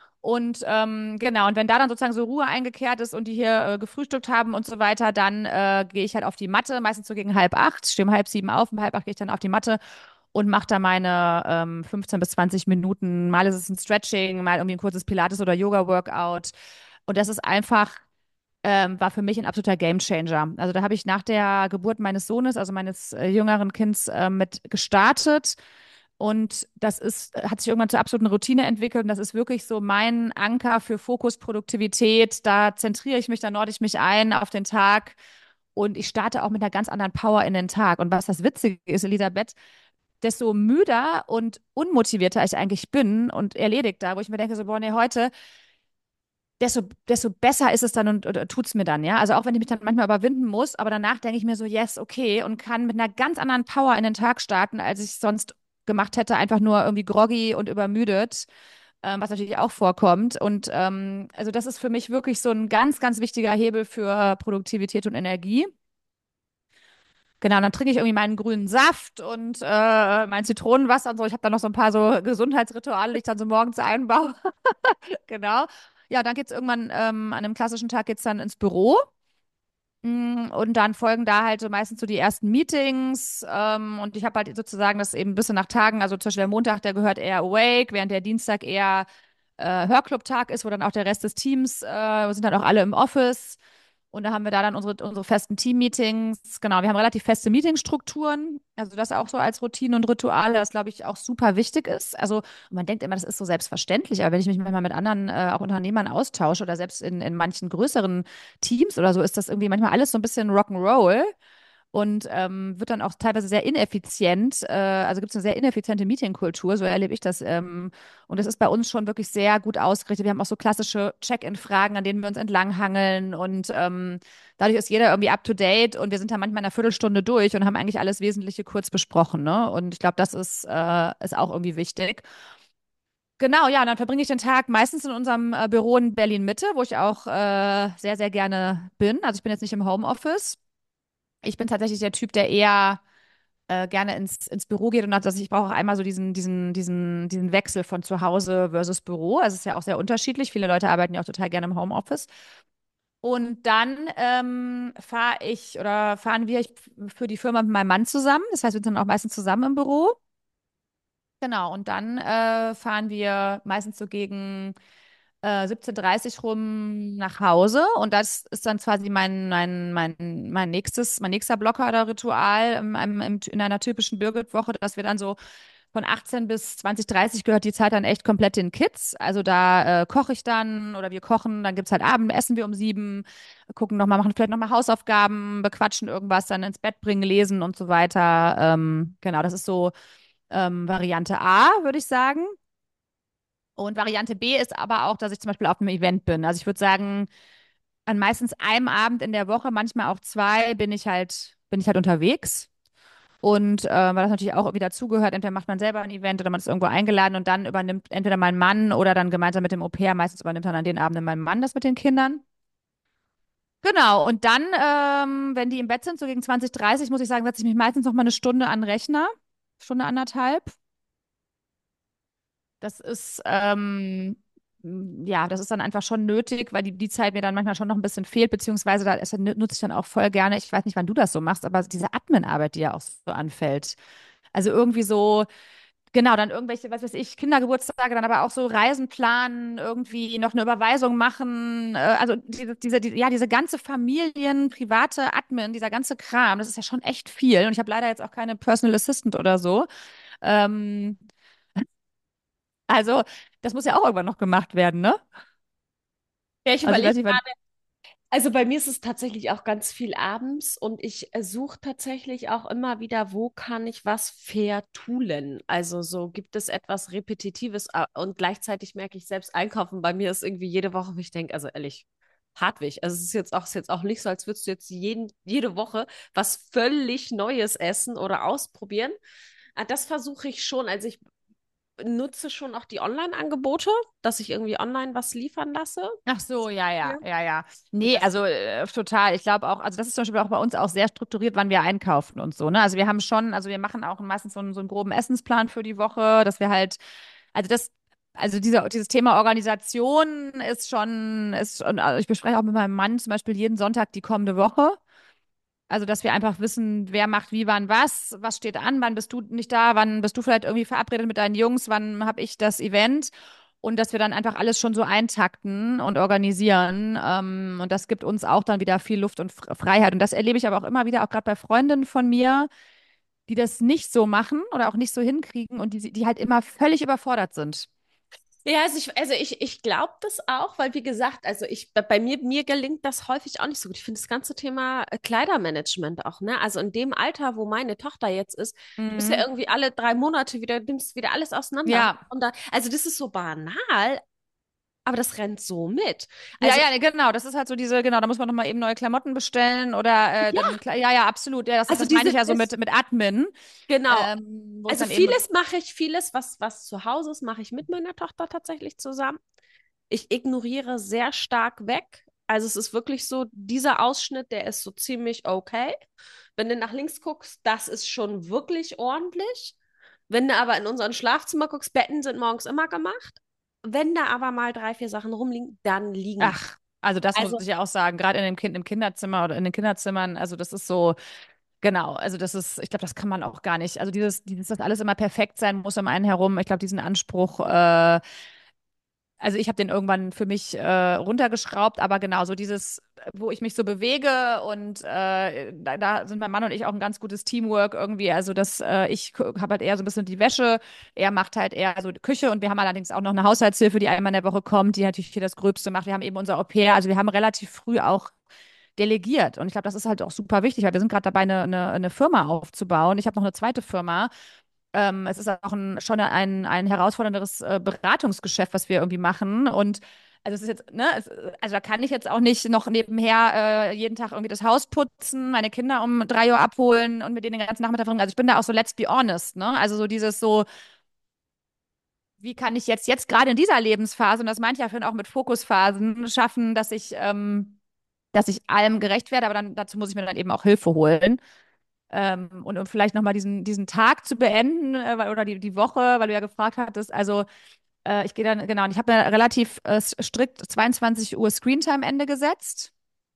Speaker 2: Und ähm, genau, und wenn da dann sozusagen so Ruhe eingekehrt ist und die hier äh, gefrühstückt haben und so weiter, dann äh, gehe ich halt auf die Matte, meistens so gegen halb acht, stehe um halb sieben auf, um halb acht gehe ich dann auf die Matte und mache da meine ähm, fünfzehn bis zwanzig Minuten. Mal ist es ein Stretching, mal irgendwie ein kurzes Pilates- oder Yoga-Workout. Und das ist einfach, ähm, war für mich ein absoluter Gamechanger. Also da habe ich nach der Geburt meines Sohnes, also meines äh, jüngeren Kinds, äh, mit gestartet. Und das ist, hat sich irgendwann zur absoluten Routine entwickelt. Und das ist wirklich so mein Anker für Fokus, Produktivität. Da zentriere ich mich, da norde ich mich ein auf den Tag. Und ich starte auch mit einer ganz anderen Power in den Tag. Und was das Witzige ist, Elisabeth, desto müder und unmotivierter ich eigentlich bin und erledigt da, wo ich mir denke, so, boah, nee, heute, desto, desto besser ist es dann und, und tut's mir dann, ja. Also auch wenn ich mich dann manchmal überwinden muss, aber danach denke ich mir so, yes, okay, und kann mit einer ganz anderen Power in den Tag starten, als ich sonst gemacht hätte, einfach nur irgendwie groggy und übermüdet, ähm, was natürlich auch vorkommt. Und ähm, also das ist für mich wirklich so ein ganz, ganz wichtiger Hebel für Produktivität und Energie. Genau, und dann trinke ich irgendwie meinen grünen Saft und äh, mein Zitronenwasser und so. Ich habe da noch so ein paar so Gesundheitsrituale, die ich dann so morgens einbaue. Genau. Ja, dann geht's irgendwann, ähm, an einem klassischen Tag geht's dann ins Büro. Mm, Und dann folgen da halt so meistens so die ersten Meetings. Ähm, und ich habe halt sozusagen das eben ein bisschen nach Tagen, also zum Beispiel der Montag, der gehört eher Awake, während der Dienstag eher äh, Hörclub-Tag ist, wo dann auch der Rest des Teams, äh, sind dann auch alle im Office. Und da haben wir da dann unsere, unsere festen Team-Meetings. Genau, wir haben relativ feste Meetingstrukturen. Also das auch so als Routine und Rituale, das glaube ich auch super wichtig ist. Also man denkt immer, das ist so selbstverständlich, aber wenn ich mich manchmal mit anderen äh, auch Unternehmern austausche oder selbst in, in manchen größeren Teams oder so, ist das irgendwie manchmal alles so ein bisschen Rock'n'Roll und ähm, wird dann auch teilweise sehr ineffizient. Äh, also gibt es eine sehr ineffiziente Meetingkultur, so erlebe ich das. Ähm, und das ist bei uns schon wirklich sehr gut ausgerichtet. Wir haben auch so klassische Check-in-Fragen, an denen wir uns entlanghangeln und ähm, dadurch ist jeder irgendwie up to date und wir sind da manchmal in einer Viertelstunde durch und haben eigentlich alles Wesentliche kurz besprochen, ne? Und ich glaube, das ist, äh, ist auch irgendwie wichtig. Genau, ja, und dann verbringe ich den Tag meistens in unserem äh, Büro in Berlin-Mitte, wo ich auch äh, sehr, sehr gerne bin. Also ich bin jetzt nicht im Homeoffice. Ich bin tatsächlich der Typ, der eher äh, gerne ins, ins Büro geht und hat, dass ich brauche auch einmal so diesen, diesen, diesen, diesen Wechsel von zu Hause versus Büro. Also es ist ja auch sehr unterschiedlich. Viele Leute arbeiten ja auch total gerne im Homeoffice. Und dann ähm, fahre ich oder fahren wir ich, für die Firma mit meinem Mann zusammen. Das heißt, wir sind dann auch meistens zusammen im Büro. Genau, und dann äh, fahren wir meistens so gegen äh, siebzehn Uhr dreißig rum nach Hause. Und das ist dann quasi mein, mein, mein, mein nächstes, mein nächster Blocker oder Ritual im, im, im, in einer typischen Birgit-Woche, dass wir dann so von achtzehn bis zwanzig Uhr dreißig gehört die Zeit dann echt komplett den Kids. Also da äh, koche ich dann oder wir kochen, dann gibt's halt Abend, essen wir um sieben, gucken nochmal, machen vielleicht nochmal Hausaufgaben, bequatschen irgendwas, dann ins Bett bringen, lesen und so weiter. Ähm, genau, das ist so ähm, Variante A, würde ich sagen. Und Variante B ist aber auch, dass ich zum Beispiel auf einem Event bin. Also ich würde sagen, an meistens einem Abend in der Woche, manchmal auch zwei, bin ich halt, bin ich halt unterwegs. Und äh, weil das natürlich auch wieder zugehört, entweder macht man selber ein Event oder man ist irgendwo eingeladen und dann übernimmt entweder mein Mann oder dann gemeinsam mit dem Au-pair, meistens übernimmt dann an den Abenden mein Mann das mit den Kindern. Genau, und dann, ähm, wenn die im Bett sind, so gegen zwanzig, dreißig, muss ich sagen, setze ich mich meistens noch mal eine Stunde an den Rechner. Stunde anderthalb. Das ist, ähm, ja, das ist dann einfach schon nötig, weil die, die Zeit mir dann manchmal schon noch ein bisschen fehlt, beziehungsweise da ist, nutze ich dann auch voll gerne, ich weiß nicht, wann du das so machst, aber diese Admin-Arbeit, die ja auch so anfällt. Also irgendwie so, genau, dann irgendwelche, was weiß ich, Kindergeburtstage, dann aber auch so Reisen planen, irgendwie noch eine Überweisung machen, äh, also diese, diese, die, ja, diese ganze Familien, private Admin, dieser ganze Kram, das ist ja schon echt viel. Und ich habe leider jetzt auch keine Personal Assistant oder so. Ähm, also, das muss ja auch irgendwann noch gemacht werden, ne?
Speaker 1: Ja, ich
Speaker 2: Also, ich weiß
Speaker 1: überlege
Speaker 2: nicht, wann.
Speaker 1: gerade. Also bei mir ist es tatsächlich auch ganz viel abends und ich äh, suche tatsächlich auch immer wieder, wo kann ich was vertulen? Also so gibt es etwas Repetitives äh, und gleichzeitig merke ich selbst einkaufen. Bei mir ist irgendwie jede Woche, wo ich denke, also ehrlich, Hartwig. Also es ist jetzt auch, ist jetzt auch nicht so, als würdest du jetzt jeden, jede Woche was völlig Neues essen oder ausprobieren. Ah, das versuche ich schon. Also ich nutze schon auch die Online-Angebote, dass ich irgendwie online was liefern lasse.
Speaker 2: Ach so, ja,
Speaker 1: Ja.
Speaker 2: ja, ja, ja. Nee,
Speaker 1: Das,
Speaker 2: also äh, total. Ich glaube auch, also das ist zum Beispiel auch bei uns auch sehr strukturiert, wann wir einkaufen und so, ne? Also wir haben schon, also wir machen auch meistens so einen, so einen groben Essensplan für die Woche, dass wir halt, also das, also diese, dieses Thema Organisation ist schon, ist schon, also ich bespreche auch mit meinem Mann zum Beispiel jeden Sonntag die kommende Woche. Also, dass wir einfach wissen, wer macht wie, wann was, was steht an, wann bist du nicht da, wann bist du vielleicht irgendwie verabredet mit deinen Jungs, wann habe ich das Event und dass wir dann einfach alles schon so eintakten und organisieren. Ähm, und das gibt uns auch dann wieder viel Luft und F- Freiheit. Und das erlebe ich aber auch immer wieder, auch gerade bei Freundinnen von mir, die das nicht so machen oder auch nicht so hinkriegen und die, die halt immer völlig überfordert sind.
Speaker 1: ja, also ich, also ich, ich glaube das auch, weil wie gesagt, also ich, bei bei mir, mir gelingt das häufig auch nicht so gut. Ich finde das ganze Thema äh, Kleidermanagement auch, ne? Also in dem Alter, wo meine Tochter jetzt ist, du bist ja
Speaker 2: Mhm.
Speaker 1: irgendwie alle drei Monate wieder, nimmst wieder alles auseinander.
Speaker 2: Ja.
Speaker 1: Und da, also das ist so banal, aber das rennt so mit.
Speaker 2: Ja,
Speaker 1: Also
Speaker 2: ja, nee, genau. Das ist halt so diese, genau, da muss man nochmal eben neue Klamotten bestellen oder äh, dann,
Speaker 1: ja,
Speaker 2: kle- ja, ja, absolut. Ja, das ist,
Speaker 1: also
Speaker 2: das meine ich
Speaker 1: diese,
Speaker 2: ja so
Speaker 1: das,
Speaker 2: mit, mit Admin,
Speaker 1: genau.
Speaker 2: ähm, wo es
Speaker 1: Also
Speaker 2: dann eben,
Speaker 1: vieles mache ich, vieles, was, was zu Hause ist, mache ich mit meiner Tochter tatsächlich zusammen. Ich ignoriere sehr stark weg. Also es ist wirklich so, dieser Ausschnitt, der ist so ziemlich okay. Wenn du nach links guckst, das ist schon wirklich ordentlich. Wenn du aber in unseren Schlafzimmer guckst, Betten sind morgens immer gemacht. Wenn da aber mal drei, vier Sachen rumliegen, dann liegen die.
Speaker 2: ach. Also das muss
Speaker 1: Also
Speaker 2: ich ja auch sagen, gerade in dem Kind, im Kinderzimmer oder in den Kinderzimmern, also das ist so, genau, also das ist, ich glaube, das kann man auch gar nicht. Also dieses, dieses, dass alles immer perfekt sein muss um einen herum, ich glaube, diesen Anspruch, äh, also ich habe den irgendwann für mich äh, runtergeschraubt, aber genau so dieses, wo ich mich so bewege und äh, da, da sind mein Mann und ich auch ein ganz gutes Teamwork irgendwie. Also das, äh, ich habe halt eher so ein bisschen die Wäsche, er macht halt eher so die Küche und wir haben allerdings auch noch eine Haushaltshilfe, die einmal in der Woche kommt, die natürlich hier das Gröbste macht. Wir haben eben unser Au-pair, also wir haben relativ früh auch delegiert und ich glaube, das ist halt auch super wichtig, weil wir sind gerade dabei, eine, eine, eine Firma aufzubauen. Ich habe noch eine zweite Firma. Ähm, es ist auch ein, schon ein, ein herausfordernderes äh, Beratungsgeschäft, was wir irgendwie machen. Und also es ist jetzt, ne, es, also da kann ich jetzt auch nicht noch nebenher äh, jeden Tag irgendwie das Haus putzen, meine Kinder um drei Uhr abholen und mit denen den ganzen Nachmittag verbringen. Also ich bin da auch so, let's be honest, ne? Also so dieses so, wie kann ich jetzt, jetzt gerade in dieser Lebensphase, und das meint ja vorhin auch mit Fokusphasen, schaffen, dass ich, ähm, dass ich allem gerecht werde, aber dann dazu muss ich mir dann eben auch Hilfe holen. Ähm, und um vielleicht nochmal diesen, diesen Tag zu beenden, äh, weil, oder die, die Woche, weil du ja gefragt hattest, also äh, ich gehe dann, genau, und ich habe mir relativ äh, strikt zweiundzwanzig Uhr Screentime-Ende gesetzt,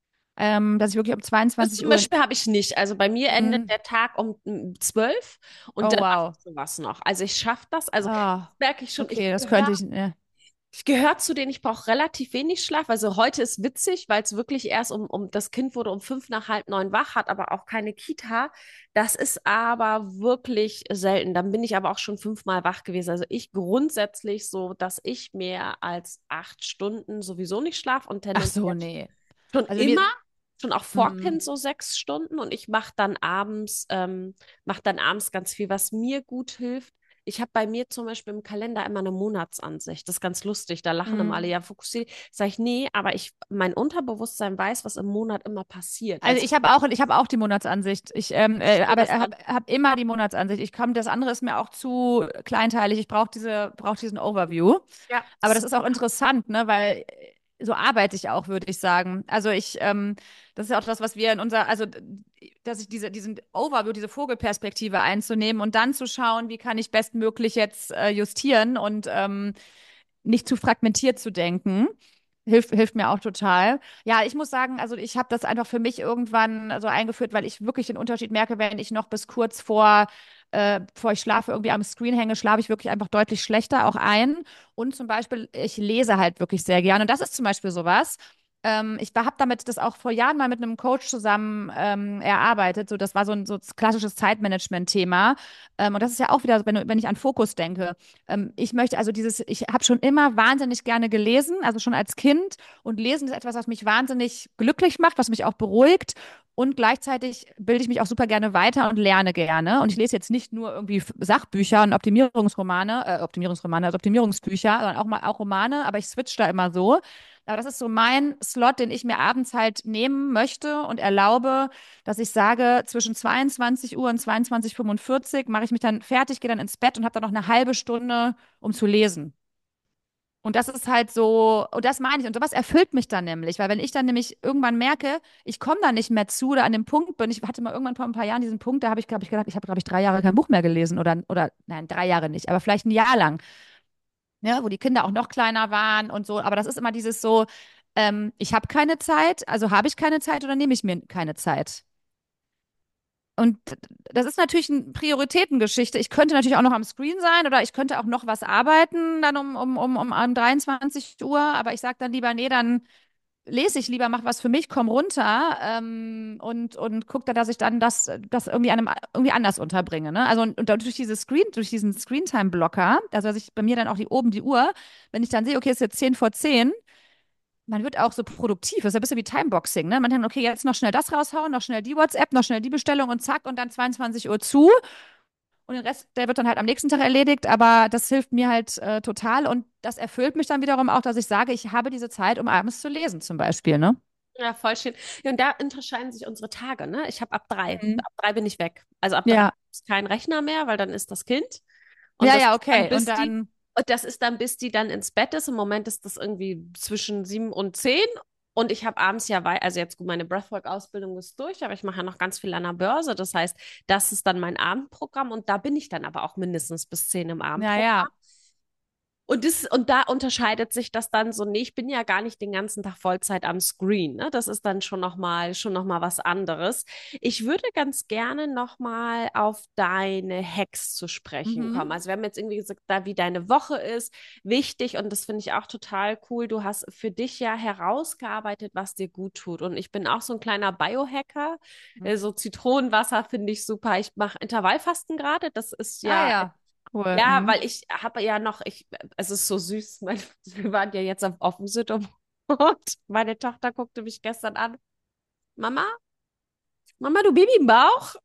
Speaker 2: ähm, dass ich wirklich um
Speaker 1: das zum
Speaker 2: zweiundzwanzig Uhr,
Speaker 1: Beispiel habe ich nicht. Also bei mir endet
Speaker 2: mh,
Speaker 1: der Tag um mm, zwölf und
Speaker 2: oh
Speaker 1: dann mache
Speaker 2: wow,
Speaker 1: ich sowas noch. Also ich schaffe das. Also das
Speaker 2: ah,
Speaker 1: merke ich schon. Ich
Speaker 2: okay, das
Speaker 1: gehöre
Speaker 2: könnte ich, äh,
Speaker 1: ich gehöre zu denen, ich brauche relativ wenig Schlaf. Also heute ist witzig, weil es wirklich erst um, um, das Kind wurde um fünf nach halb neun wach, hat aber auch keine Kita. Das ist aber wirklich selten. Dann bin ich aber auch schon fünfmal wach gewesen. Also ich grundsätzlich so, dass ich mehr als acht Stunden sowieso nicht schlafe und
Speaker 2: ach
Speaker 1: tendenziell
Speaker 2: so, nee.
Speaker 1: schon
Speaker 2: Also
Speaker 1: immer,
Speaker 2: mir,
Speaker 1: schon auch vor
Speaker 2: mh,
Speaker 1: Kind so sechs Stunden und ich mache dann abends, ähm, mache dann abends ganz viel, was mir gut hilft. Ich habe bei mir zum Beispiel im Kalender immer eine Monatsansicht. Das ist ganz lustig. Da lachen immer alle,
Speaker 2: mh.
Speaker 1: ja, fokussiert. Sag ich, nee, aber ich, mein Unterbewusstsein weiß, was im Monat immer passiert.
Speaker 2: Also
Speaker 1: Also
Speaker 2: ich habe auch, ich habe auch die Monatsansicht. Ich, ähm,
Speaker 1: ich
Speaker 2: äh,
Speaker 1: mir
Speaker 2: aber
Speaker 1: das
Speaker 2: habe
Speaker 1: dann.
Speaker 2: hab hab immer die Monatsansicht. Ich komme, das andere ist mir auch zu kleinteilig. Ich brauche diese, brauche diesen Overview.
Speaker 1: Ja,
Speaker 2: Aber
Speaker 1: das
Speaker 2: das ist auch interessant, ne, weil äh, so arbeite ich auch, würde ich sagen. Also ich, ähm, das ist ja auch das, was wir in unser, also d- dass ich diese, diesen Overview, diese Vogelperspektive einzunehmen und dann zu schauen, wie kann ich bestmöglich jetzt äh, justieren und ähm, nicht zu fragmentiert zu denken. Hilft, hilft mir auch total. Ja, ich muss sagen, also ich habe das einfach für mich irgendwann so eingeführt, weil ich wirklich den Unterschied merke, wenn ich noch bis kurz vor, äh, bevor ich schlafe, irgendwie am Screen hänge, schlafe ich wirklich einfach deutlich schlechter auch ein. Und zum Beispiel, ich lese halt wirklich sehr gerne. Und das ist zum Beispiel sowas. Ähm, ich habe damit das auch vor Jahren mal mit einem Coach zusammen ähm, erarbeitet. So, das war so ein so klassisches Zeitmanagement-Thema. Ähm, und das ist ja auch wieder, wenn, du- wenn ich an Fokus denke. Ähm, ich möchte also dieses, ich habe schon immer wahnsinnig gerne gelesen, also schon als Kind. Und Lesen ist etwas, was mich wahnsinnig glücklich macht, was mich auch beruhigt. Und gleichzeitig bilde ich mich auch super gerne weiter und lerne gerne. Und ich lese jetzt nicht nur irgendwie F- Sachbücher und Optimierungsromane, äh, Optimierungsromane, also Optimierungsbücher, sondern auch mal auch Romane, aber ich switch da immer so. Aber das ist so mein Slot, den ich mir abends halt nehmen möchte und erlaube, dass ich sage, zwischen zweiundzwanzig Uhr und zweiundzwanzig Uhr fünfundvierzig mache ich mich dann fertig, gehe dann ins Bett und habe dann noch eine halbe Stunde, um zu lesen. Und das ist halt so, und das meine ich, und sowas erfüllt mich dann nämlich, weil wenn ich dann nämlich irgendwann merke, ich komme da nicht mehr zu oder an dem Punkt bin, ich hatte mal irgendwann vor ein paar Jahren diesen Punkt, da habe ich, glaube ich, gedacht, ich habe, glaube ich, drei Jahre kein Buch mehr gelesen oder, oder, nein, drei Jahre nicht, aber vielleicht ein Jahr lang, ne, wo die Kinder auch noch kleiner waren und so, aber das ist immer dieses so, ähm, ich habe keine Zeit, also habe ich keine Zeit oder nehme ich mir keine Zeit? Und das ist natürlich eine Prioritätengeschichte. Ich könnte natürlich auch noch am Screen sein oder ich könnte auch noch was arbeiten, dann um, um, um, um, um dreiundzwanzig Uhr, aber ich sage dann lieber, nee, dann lese ich lieber, mach was für mich, komm runter ähm, und, und guck da, dass ich dann das, das irgendwie einem irgendwie anders unterbringe. Ne? Also und, und durch diese Screen, durch diesen Screentime-Blocker, also dass ich bei mir dann auch die oben die Uhr, wenn ich dann sehe, okay, es ist jetzt zehn vor zehn, man wird auch so produktiv. Das ist ja ein bisschen wie Timeboxing, ne? Man denkt, okay, jetzt noch schnell das raushauen, noch schnell die WhatsApp, noch schnell die Bestellung und zack und dann zweiundzwanzig Uhr zu. Und den Rest, der wird dann halt am nächsten Tag erledigt, aber das hilft mir halt äh, total und das erfüllt mich dann wiederum auch, dass ich sage, ich habe diese Zeit, um abends zu lesen zum Beispiel, ne?
Speaker 1: Ja, voll schön. Ja, und da unterscheiden sich unsere Tage, ne? Ich habe ab drei.
Speaker 2: Mhm.
Speaker 1: Ab drei bin ich weg. Also ab drei
Speaker 2: Ja,
Speaker 1: ist kein Rechner mehr, weil dann ist das Kind. Und
Speaker 2: ja,
Speaker 1: das
Speaker 2: ja,
Speaker 1: ist dann
Speaker 2: okay. Und
Speaker 1: bis die,
Speaker 2: dann,
Speaker 1: und das ist dann, bis die dann ins Bett ist. Im Moment ist das irgendwie zwischen sieben und zehn. Und ich habe abends ja, wei- also jetzt gut, meine Breathwork-Ausbildung ist durch, aber ich mache ja noch ganz viel an der Börse. Das heißt, das ist dann mein Abendprogramm und da bin ich dann aber auch mindestens bis zehn im
Speaker 2: ja,
Speaker 1: Abendprogramm.
Speaker 2: ja.
Speaker 1: Und, das, und da unterscheidet sich das dann so, nee, ich bin ja gar nicht den ganzen Tag Vollzeit am Screen. Ne? Das ist dann schon nochmal schon noch mal was anderes. Ich würde ganz gerne nochmal auf deine Hacks zu sprechen kommen.
Speaker 2: Mhm.
Speaker 1: Also wir haben jetzt irgendwie gesagt, da wie deine Woche ist, wichtig und das finde ich auch total cool. Du hast für dich ja herausgearbeitet, was dir gut tut. Und ich bin auch so ein kleiner Biohacker. Äh, So Zitronenwasser finde ich super. Ich mache Intervallfasten gerade. Das ist
Speaker 2: Ah
Speaker 1: ja
Speaker 2: ja, cool.
Speaker 1: ja,
Speaker 2: Mhm.
Speaker 1: weil ich habe ja noch, ich, es ist so süß, mein, wir waren ja jetzt auf Offensitt und meine Tochter guckte mich gestern an. Mama, Mama, du Baby im Bauch?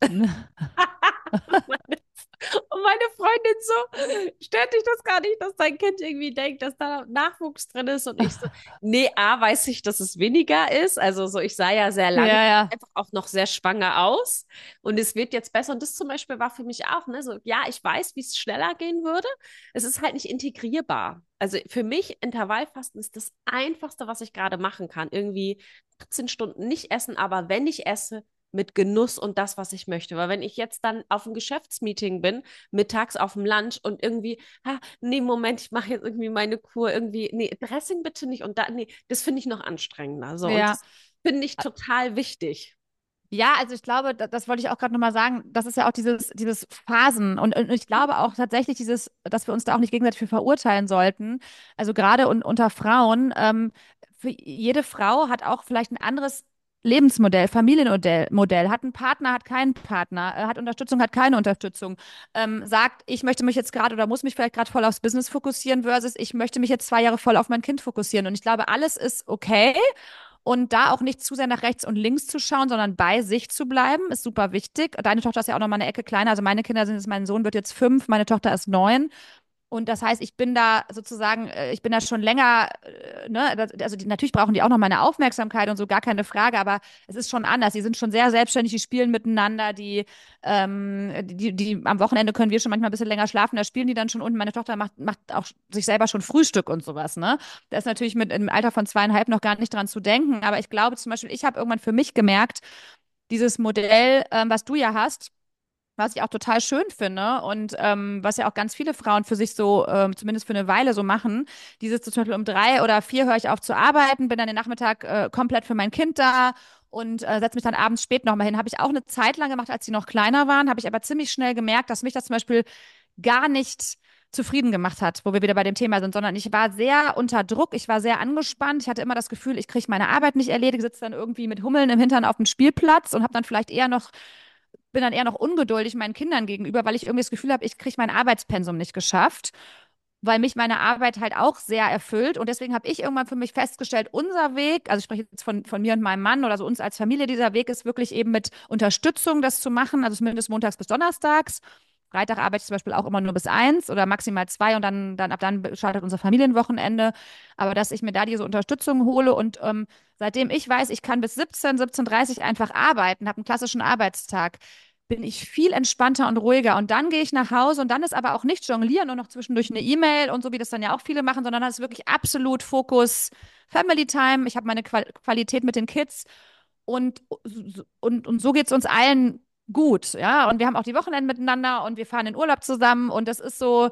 Speaker 1: Und meine Freundin so, stört dich das gar nicht, dass dein Kind irgendwie denkt, dass da Nachwuchs drin ist? Und ich so, nee, A, weiß ich, dass es weniger ist. Also so, ich sah ja sehr lange
Speaker 2: Ja, ja.
Speaker 1: einfach auch noch sehr schwanger aus. Und es wird jetzt besser. Und das zum Beispiel war für mich auch, ne, so, ja, ich weiß, wie es schneller gehen würde. Es ist halt nicht integrierbar. Also für mich, Intervallfasten ist das Einfachste, was ich gerade machen kann. Irgendwie achtzehn Stunden nicht essen, aber wenn ich esse, mit Genuss und das, was ich möchte. Weil wenn ich jetzt dann auf einem Geschäftsmeeting bin, mittags auf dem Lunch und irgendwie, ha, nee, Moment, ich mache jetzt irgendwie meine Kur, irgendwie, nee, Dressing bitte nicht und da, nee, das finde ich noch anstrengender. So, und
Speaker 2: Ja.
Speaker 1: das finde ich total wichtig.
Speaker 2: Ja, also ich glaube, da- das wollte ich auch gerade nochmal sagen, das ist ja auch dieses, dieses Phasen und, und ich glaube auch tatsächlich dieses, dass wir uns da auch nicht gegenseitig für verurteilen sollten. Also gerade un, unter Frauen, ähm, für jede Frau hat auch vielleicht ein anderes Lebensmodell, Familienmodell, Modell, hat einen Partner, hat keinen Partner, äh, hat Unterstützung, hat keine Unterstützung, ähm, sagt, ich möchte mich jetzt gerade oder muss mich vielleicht gerade voll aufs Business fokussieren versus ich möchte mich jetzt zwei Jahre voll auf mein Kind fokussieren. Und ich glaube, alles ist okay. Und da auch nicht zu sehr nach rechts und links zu schauen, sondern bei sich zu bleiben, ist super wichtig. Deine Tochter ist ja auch noch mal eine Ecke kleiner. Also meine Kinder sind jetzt, mein Sohn wird jetzt fünf, meine Tochter ist neun. Und das heißt, ich bin da sozusagen, äh, ich bin da schon länger, äh, ne, das- also die, natürlich brauchen die auch noch meine Aufmerksamkeit und so, gar keine Frage, aber es ist schon anders. Die sind schon sehr selbstständig, die spielen miteinander, die, ähm, die, die, am Wochenende können wir schon manchmal ein bisschen länger schlafen, da spielen die dann schon unten. Meine Tochter macht, macht auch sich selber schon Frühstück und sowas, ne? Da ist natürlich mit im Alter von zweieinhalb noch gar nicht dran zu denken, aber ich glaube zum Beispiel, ich habe irgendwann für mich gemerkt, dieses Modell, ähm, was du ja hast, was ich auch total schön finde und ähm, was ja auch ganz viele Frauen für sich so, ähm, zumindest für eine Weile so machen. Dieses zum Beispiel um drei oder vier höre ich auf zu arbeiten, bin dann den Nachmittag äh, komplett für mein Kind da und äh, setze mich dann abends spät nochmal hin. Habe ich auch eine Zeit lang gemacht, als sie noch kleiner waren, habe ich aber ziemlich schnell gemerkt, dass mich das zum Beispiel gar nicht zufrieden gemacht hat, wo wir wieder bei dem Thema sind, sondern ich war sehr unter Druck, ich war sehr angespannt, ich hatte immer das Gefühl, ich kriege meine Arbeit nicht erledigt, sitze dann irgendwie mit Hummeln im Hintern auf dem Spielplatz und habe dann vielleicht eher noch bin dann eher noch ungeduldig meinen Kindern gegenüber, weil ich irgendwie das Gefühl habe, ich kriege mein Arbeitspensum nicht geschafft, weil mich meine Arbeit halt auch sehr erfüllt. Und deswegen habe ich irgendwann für mich festgestellt, unser Weg, also ich spreche jetzt von, von mir und meinem Mann oder so uns als Familie, dieser Weg ist wirklich eben mit Unterstützung, das zu machen, also zumindest montags bis donnerstags. Freitag arbeite ich zum Beispiel auch immer nur bis eins oder maximal zwei und dann, dann ab dann startet unser Familienwochenende. Aber dass ich mir da diese Unterstützung hole und ähm, seitdem ich weiß, ich kann bis siebzehn, siebzehn Uhr dreißig einfach arbeiten, habe einen klassischen Arbeitstag, bin ich viel entspannter und ruhiger. Und dann gehe ich nach Hause und dann ist aber auch nicht jonglieren und noch zwischendurch eine E-Mail und so, wie das dann ja auch viele machen, sondern das ist wirklich absolut Fokus Family Time. Ich habe meine Qual Qualität mit den Kids und, und, und so geht es uns allen gut, ja. Und wir haben auch die Wochenenden miteinander und wir fahren in Urlaub zusammen und das ist so,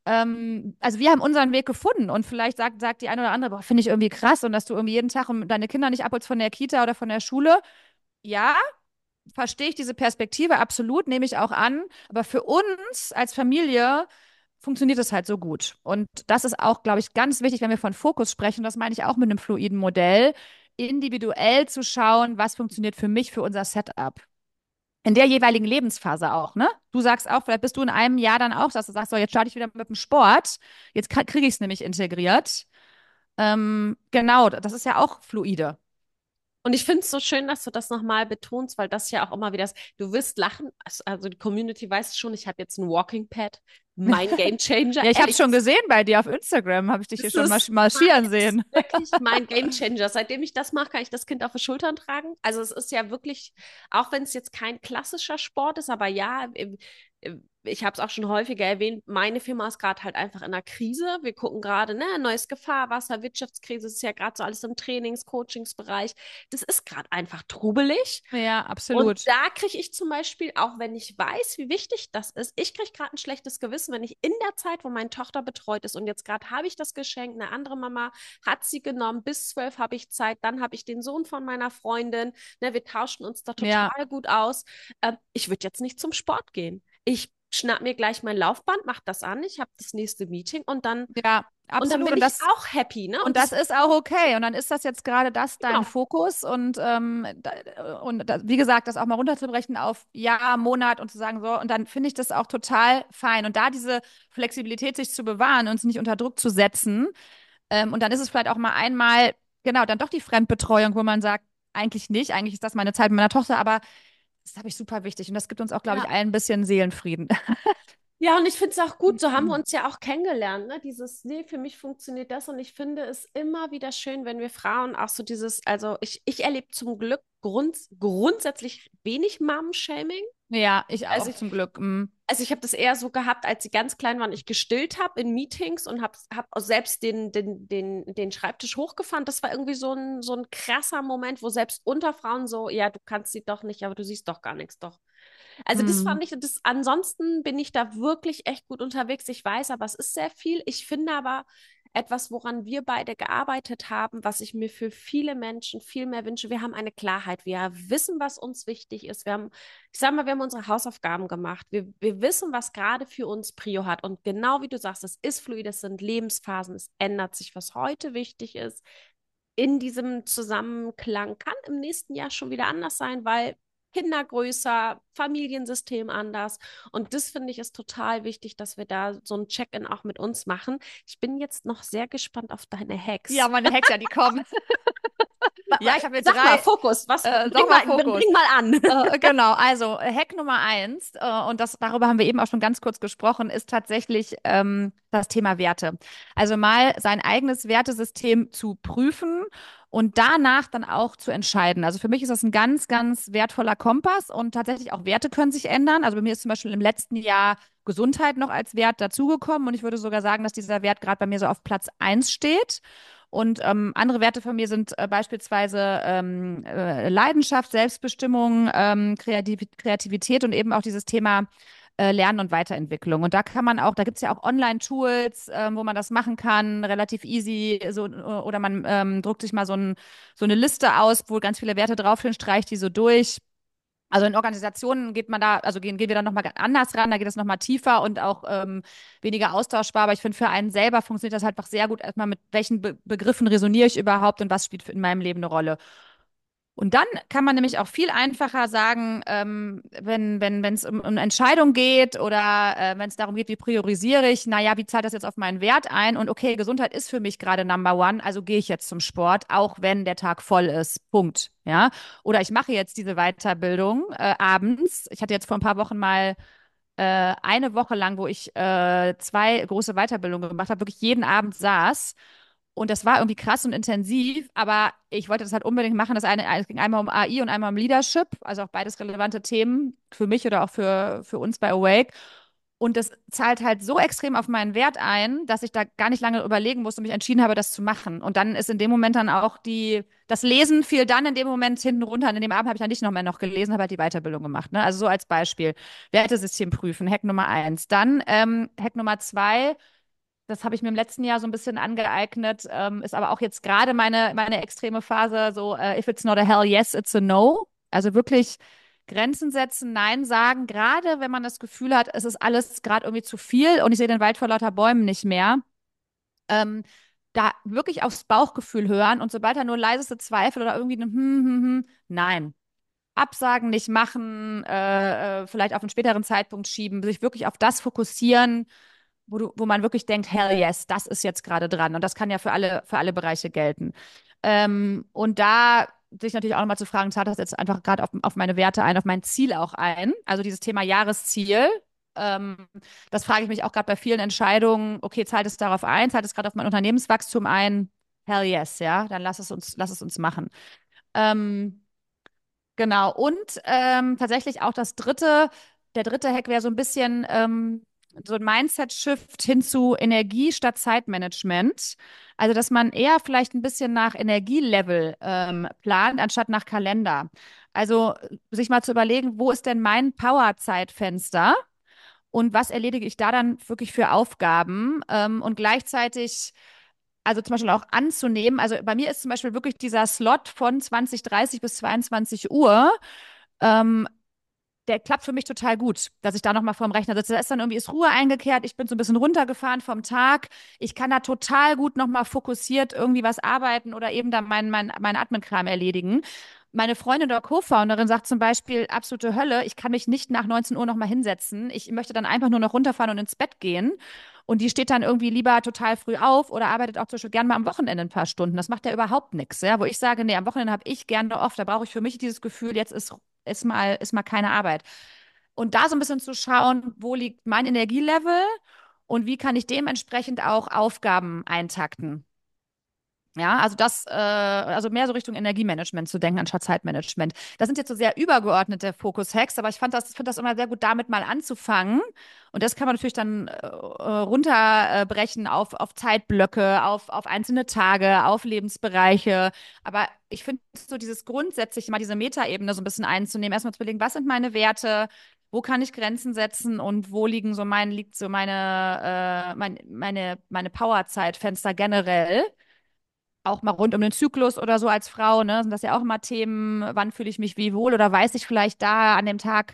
Speaker 2: ähm, also wir haben unseren Weg gefunden und vielleicht sagt, sagt die eine oder andere, boah, finde ich irgendwie krass und dass du irgendwie jeden Tag um deine Kinder nicht abholst von der Kita oder von der Schule. Ja, verstehe ich diese Perspektive absolut, nehme ich auch an. Aber für uns als Familie funktioniert es halt so gut. Und das ist auch, glaube ich, ganz wichtig, wenn wir von Fokus sprechen. Das meine ich auch mit einem fluiden Modell, individuell zu schauen, was funktioniert für mich, für unser Setup. In der jeweiligen Lebensphase auch, ne? Du sagst auch, vielleicht bist du in einem Jahr dann auch, dass du sagst, so, jetzt starte ich wieder mit dem Sport. Jetzt kriege ich es nämlich integriert. Ähm, genau, das ist ja auch fluide.
Speaker 1: Und ich finde es so schön, dass du das nochmal betonst, weil das ja auch immer wieder ist. Du wirst lachen, also also die Community weiß schon, ich habe jetzt ein Walking Pad, mein Game Changer.
Speaker 2: Ja, ich habe es
Speaker 1: Ehrlich,
Speaker 2: schon gesehen bei dir auf Instagram, habe ich dich hier
Speaker 1: das
Speaker 2: schon
Speaker 1: ist
Speaker 2: marsch marschieren
Speaker 1: es ist
Speaker 2: sehen.
Speaker 1: wirklich mein Gamechanger. Seitdem ich das mache, kann ich das Kind auf den Schultern tragen. Also es ist ja wirklich, auch wenn es jetzt kein klassischer Sport ist, aber ja, im- im- ich habe es auch schon häufiger erwähnt, meine Firma ist gerade halt einfach in einer Krise. Wir gucken gerade, ne, neues Gefahrwasser, Wirtschaftskrise, das ist ja gerade so alles im Trainings-, Coachingsbereich. Das ist gerade einfach trubelig.
Speaker 2: Ja,
Speaker 1: Und
Speaker 2: absolut.
Speaker 1: da kriege ich zum Beispiel, auch wenn ich weiß, wie wichtig das ist, ich kriege gerade ein schlechtes Gewissen. wissen, wenn ich in der Zeit, wo meine Tochter betreut ist und jetzt gerade habe ich das Geschenk, eine andere Mama hat sie genommen, bis zwölf habe ich Zeit, dann habe ich den Sohn von meiner Freundin, ne, wir tauschen uns da
Speaker 2: Ja,
Speaker 1: total gut aus. Ähm, ich würde jetzt nicht zum Sport gehen. Ich schnapp mir gleich mein Laufband, mach das an, ich habe das nächste Meeting und dann,
Speaker 2: ja,
Speaker 1: und dann
Speaker 2: absolut.
Speaker 1: bin
Speaker 2: Und
Speaker 1: ich
Speaker 2: das
Speaker 1: auch happy, ne?
Speaker 2: Und
Speaker 1: Und
Speaker 2: das
Speaker 1: das,
Speaker 2: ist auch okay. Und dann ist das jetzt gerade das dein
Speaker 1: genau,
Speaker 2: Fokus. Und, ähm, da, und da, wie gesagt, das auch mal runterzubrechen auf Jahr, Monat und zu sagen, so, und dann finde ich das auch total fein. Und da diese Flexibilität sich zu bewahren und sich nicht unter Druck zu setzen. Ähm, und dann ist es vielleicht auch mal einmal, genau, dann doch die Fremdbetreuung, wo man sagt, eigentlich nicht, eigentlich ist das meine Zeit mit meiner Tochter, aber das habe ich super wichtig. Und das gibt uns auch, glaube ich,
Speaker 1: ja.
Speaker 2: allen ein bisschen Seelenfrieden.
Speaker 1: Ja, und ich finde es auch gut, so haben wir uns ja auch kennengelernt, ne? Dieses, nee, für mich funktioniert das und ich finde es immer wieder schön, wenn wir Frauen auch so dieses, also ich, ich erlebe zum Glück grund, grundsätzlich wenig Mom-Shaming.
Speaker 2: Ja, ich
Speaker 1: Also
Speaker 2: auch
Speaker 1: ich,
Speaker 2: zum Glück. Mm.
Speaker 1: also ich habe das eher so gehabt, als sie ganz klein waren, ich gestillt habe in Meetings und habe hab auch selbst den, den, den, den Schreibtisch hochgefahren. Das war irgendwie so ein, so ein krasser Moment, wo selbst unter Frauen so, ja, du kannst sie doch nicht, aber du siehst doch gar nichts, doch. Also das
Speaker 2: Mm.
Speaker 1: fand ich, das, ansonsten bin ich da wirklich echt gut unterwegs. Ich weiß, aber es ist sehr viel. Ich finde aber etwas, woran wir beide gearbeitet haben, was ich mir für viele Menschen viel mehr wünsche. Wir haben eine Klarheit. Wir wissen, was uns wichtig ist. Wir haben, ich sag mal, wir haben unsere Hausaufgaben gemacht. Wir, wir wissen, was gerade für uns Prio hat. Und genau wie du sagst, es ist fluid, es sind Lebensphasen, es ändert sich, was heute wichtig ist. In diesem Zusammenklang kann im nächsten Jahr schon wieder anders sein, weil Kinder größer, Familiensystem anders. Und das finde ich ist total wichtig, dass wir da so ein Check-in auch mit uns machen. Ich bin jetzt noch sehr gespannt auf deine
Speaker 2: Ja,
Speaker 1: Hacks.
Speaker 2: meine Hexer, die kommen. Ja, ich habe hier
Speaker 1: Sag mal,
Speaker 2: drei.
Speaker 1: Fokus, was,
Speaker 2: Äh,
Speaker 1: bring
Speaker 2: sag mal
Speaker 1: mal,
Speaker 2: Fokus.
Speaker 1: bring mal an.
Speaker 2: Äh, genau, also äh, Hack Nummer eins, äh, und das, darüber haben wir eben auch schon ganz kurz gesprochen, ist tatsächlich ähm, das Thema Werte. Also mal sein eigenes Wertesystem zu prüfen und danach dann auch zu entscheiden. Also für mich ist das ein ganz, ganz wertvoller Kompass und tatsächlich auch Werte können sich ändern. Also bei mir ist zum Beispiel im letzten Jahr Gesundheit noch als Wert dazugekommen und ich würde sogar sagen, dass dieser Wert gerade bei mir so auf Platz eins steht. Und ähm, andere Werte von mir sind äh, beispielsweise ähm, äh, Leidenschaft, Selbstbestimmung, ähm, Kreativ Kreativität und eben auch dieses Thema äh, Lernen und Weiterentwicklung. Und da kann man auch, da gibt es ja auch Online-Tools, ähm, wo man das machen kann, relativ easy. So, oder man ähm, druckt sich mal so, ein, so eine Liste aus, wo ganz viele Werte draufstehen, streicht die so durch. Also in Organisationen geht man da, also gehen, gehen wir dann nochmal anders ran, da geht es nochmal tiefer und auch ähm, weniger austauschbar. Aber ich finde, für einen selber funktioniert das halt einfach sehr gut, erstmal mit welchen Be Begriffen resoniere ich überhaupt und was spielt in meinem Leben eine Rolle. Und dann kann man nämlich auch viel einfacher sagen, ähm, wenn, wenn, wenn es um, um Entscheidungen geht oder äh, wenn es darum geht, wie priorisiere ich, naja, wie zahlt das jetzt auf meinen Wert ein? Und okay, Gesundheit ist für mich gerade Number One, also gehe ich jetzt zum Sport, auch wenn der Tag voll ist. Punkt. Ja. Oder ich mache jetzt diese Weiterbildung äh, abends. Ich hatte jetzt vor ein paar Wochen mal äh, eine Woche lang, wo ich äh, zwei große Weiterbildungen gemacht habe, wirklich jeden Abend saß. Und das war irgendwie krass und intensiv, aber ich wollte das halt unbedingt machen. Das eine, es ging einmal um A I und einmal um Leadership, also auch beides relevante Themen für mich oder auch für, für uns bei Awake. Und das zahlt halt so extrem auf meinen Wert ein, dass ich da gar nicht lange überlegen musste und mich entschieden habe, das zu machen. Und dann ist in dem Moment dann auch die, das Lesen fiel dann in dem Moment hinten runter. Und in dem Abend habe ich dann nicht noch mehr noch gelesen, habe halt die Weiterbildung gemacht. Ne? Also so als Beispiel. Wertesystem prüfen, Hack Nummer eins. Dann ähm, Hack Nummer zwei, das habe ich mir im letzten Jahr so ein bisschen angeeignet, ähm, ist aber auch jetzt gerade meine, meine extreme Phase, so, äh, if it's not a hell yes, it's a no. Also wirklich Grenzen setzen, Nein sagen, gerade wenn man das Gefühl hat, es ist alles gerade irgendwie zu viel und ich sehe den Wald vor lauter Bäumen nicht mehr. Ähm, Da wirklich aufs Bauchgefühl hören und sobald da nur leiseste Zweifel oder irgendwie ein hm, hm, hm, nein. Absagen nicht machen, äh, äh, vielleicht auf einen späteren Zeitpunkt schieben, sich wirklich auf das fokussieren, wo du, wo man wirklich denkt, hell yes, das ist jetzt gerade dran. Und das kann ja für alle, für alle Bereiche gelten. Ähm, und da sich natürlich auch nochmal zu fragen, zahlt das jetzt einfach gerade auf, auf meine Werte ein, auf mein Ziel auch ein? Also dieses Thema Jahresziel. Ähm, Das frage ich mich auch gerade bei vielen Entscheidungen. Okay, zahlt es darauf ein? Zahlt es gerade auf mein Unternehmenswachstum ein? Hell yes, ja, dann lass es uns, lass es uns machen. Ähm, Genau. Und ähm, tatsächlich auch das dritte, der dritte Hack wäre so ein bisschen ähm, so ein Mindset-Shift hin zu Energie statt Zeitmanagement. Also, dass man eher vielleicht ein bisschen nach Energielevel ähm, plant, anstatt nach Kalender. Also, sich mal zu überlegen, wo ist denn mein Power-Zeitfenster? und was erledige ich da dann wirklich für Aufgaben ähm, und gleichzeitig, also zum Beispiel auch anzunehmen. Also bei mir ist zum Beispiel wirklich dieser Slot von zwanzig Uhr dreißig bis zweiundzwanzig Uhr. Ähm, Der klappt für mich total gut, dass ich da nochmal vorm Rechner sitze. Da ist dann irgendwie ist Ruhe eingekehrt. Ich bin so ein bisschen runtergefahren vom Tag. Ich kann da total gut nochmal fokussiert irgendwie was arbeiten oder eben dann meinen mein, mein Admin-Kram erledigen. Meine Freundin oder Co-Founderin sagt zum Beispiel, absolute Hölle, ich kann mich nicht nach neunzehn Uhr nochmal hinsetzen. Ich möchte dann einfach nur noch runterfahren und ins Bett gehen. Und die steht dann irgendwie lieber total früh auf oder arbeitet auch zum Beispiel gerne mal am Wochenende ein paar Stunden. Das macht ja überhaupt nichts, ja, wo ich sage, nee, am Wochenende habe ich gerne oft, da brauche ich für mich dieses Gefühl, jetzt ist ist mal, ist mal keine Arbeit. Und da so ein bisschen zu schauen, wo liegt mein Energielevel und wie kann ich dementsprechend auch Aufgaben eintakten. Ja, also das, äh, also mehr so Richtung Energiemanagement zu denken, anstatt Zeitmanagement. Das sind jetzt so sehr übergeordnete Fokus-Hacks, aber ich fand das, finde das immer sehr gut, damit mal anzufangen. Und das kann man natürlich dann äh, runterbrechen auf, auf Zeitblöcke, auf, auf einzelne Tage, auf Lebensbereiche. Aber ich finde so dieses grundsätzliche, mal diese Metaebene so ein bisschen einzunehmen, erstmal zu überlegen, was sind meine Werte? Wo kann ich Grenzen setzen und wo liegen so mein, liegt so meine, äh, mein, meine, meine Powerzeitfenster generell? Auch mal rund um den Zyklus oder so als Frau, ne, sind das ja auch immer Themen, wann fühle ich mich wie wohl oder weiß ich vielleicht da an dem Tag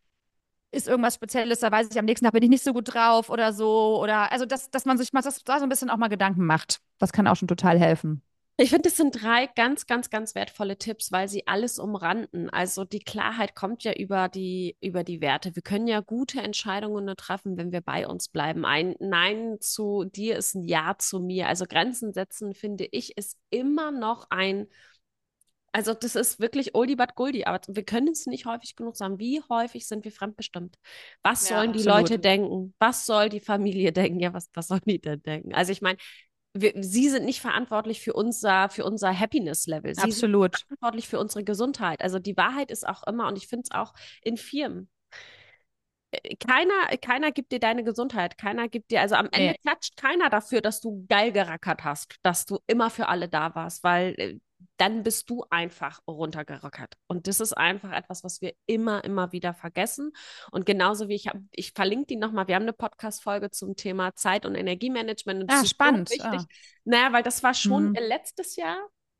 Speaker 2: ist irgendwas Spezielles, da weiß ich, am nächsten Tag bin ich nicht so gut drauf oder so. Oder also dass, dass man sich mal das, da so ein bisschen auch mal Gedanken macht. Das kann auch schon total helfen.
Speaker 1: Ich finde, es sind drei ganz, ganz, ganz wertvolle Tipps, weil sie alles umranden. Also die Klarheit kommt ja über die, über die Werte. Wir können ja gute Entscheidungen nur treffen, wenn wir bei uns bleiben. Ein Nein zu dir ist ein Ja zu mir. Also Grenzen setzen, finde ich, ist immer noch ein, also das ist wirklich Oldie but Goldie, aber wir können es nicht häufig genug sagen. Wie häufig sind wir fremdbestimmt? Was
Speaker 2: Ja,
Speaker 1: sollen die Leute
Speaker 2: absolut.
Speaker 1: denken? Was soll die Familie denken? Ja, was, was sollen die denn denken? Also ich meine, wir, sie sind nicht verantwortlich für unser, für unser Happiness-Level. Sie sind
Speaker 2: Absolut.
Speaker 1: verantwortlich für unsere Gesundheit. Also die Wahrheit ist auch immer, und ich finde es auch in Firmen, keiner, keiner gibt dir deine Gesundheit. Keiner gibt dir, also am Ende
Speaker 2: Nee.
Speaker 1: klatscht keiner dafür, dass du geil gerackert hast, dass du immer für alle da warst, weil äh, dann bist du einfach runtergerackert. Und das ist einfach etwas, was wir immer, immer wieder vergessen. Und genauso wie ich habe, ich verlinke die nochmal, wir haben eine Podcast-Folge zum Thema Zeit- und Energiemanagement und das
Speaker 2: Ah,
Speaker 1: ist so
Speaker 2: spannend.
Speaker 1: wichtig.
Speaker 2: Ah.
Speaker 1: Naja, weil das war schon
Speaker 2: Hm,
Speaker 1: letztes Jahr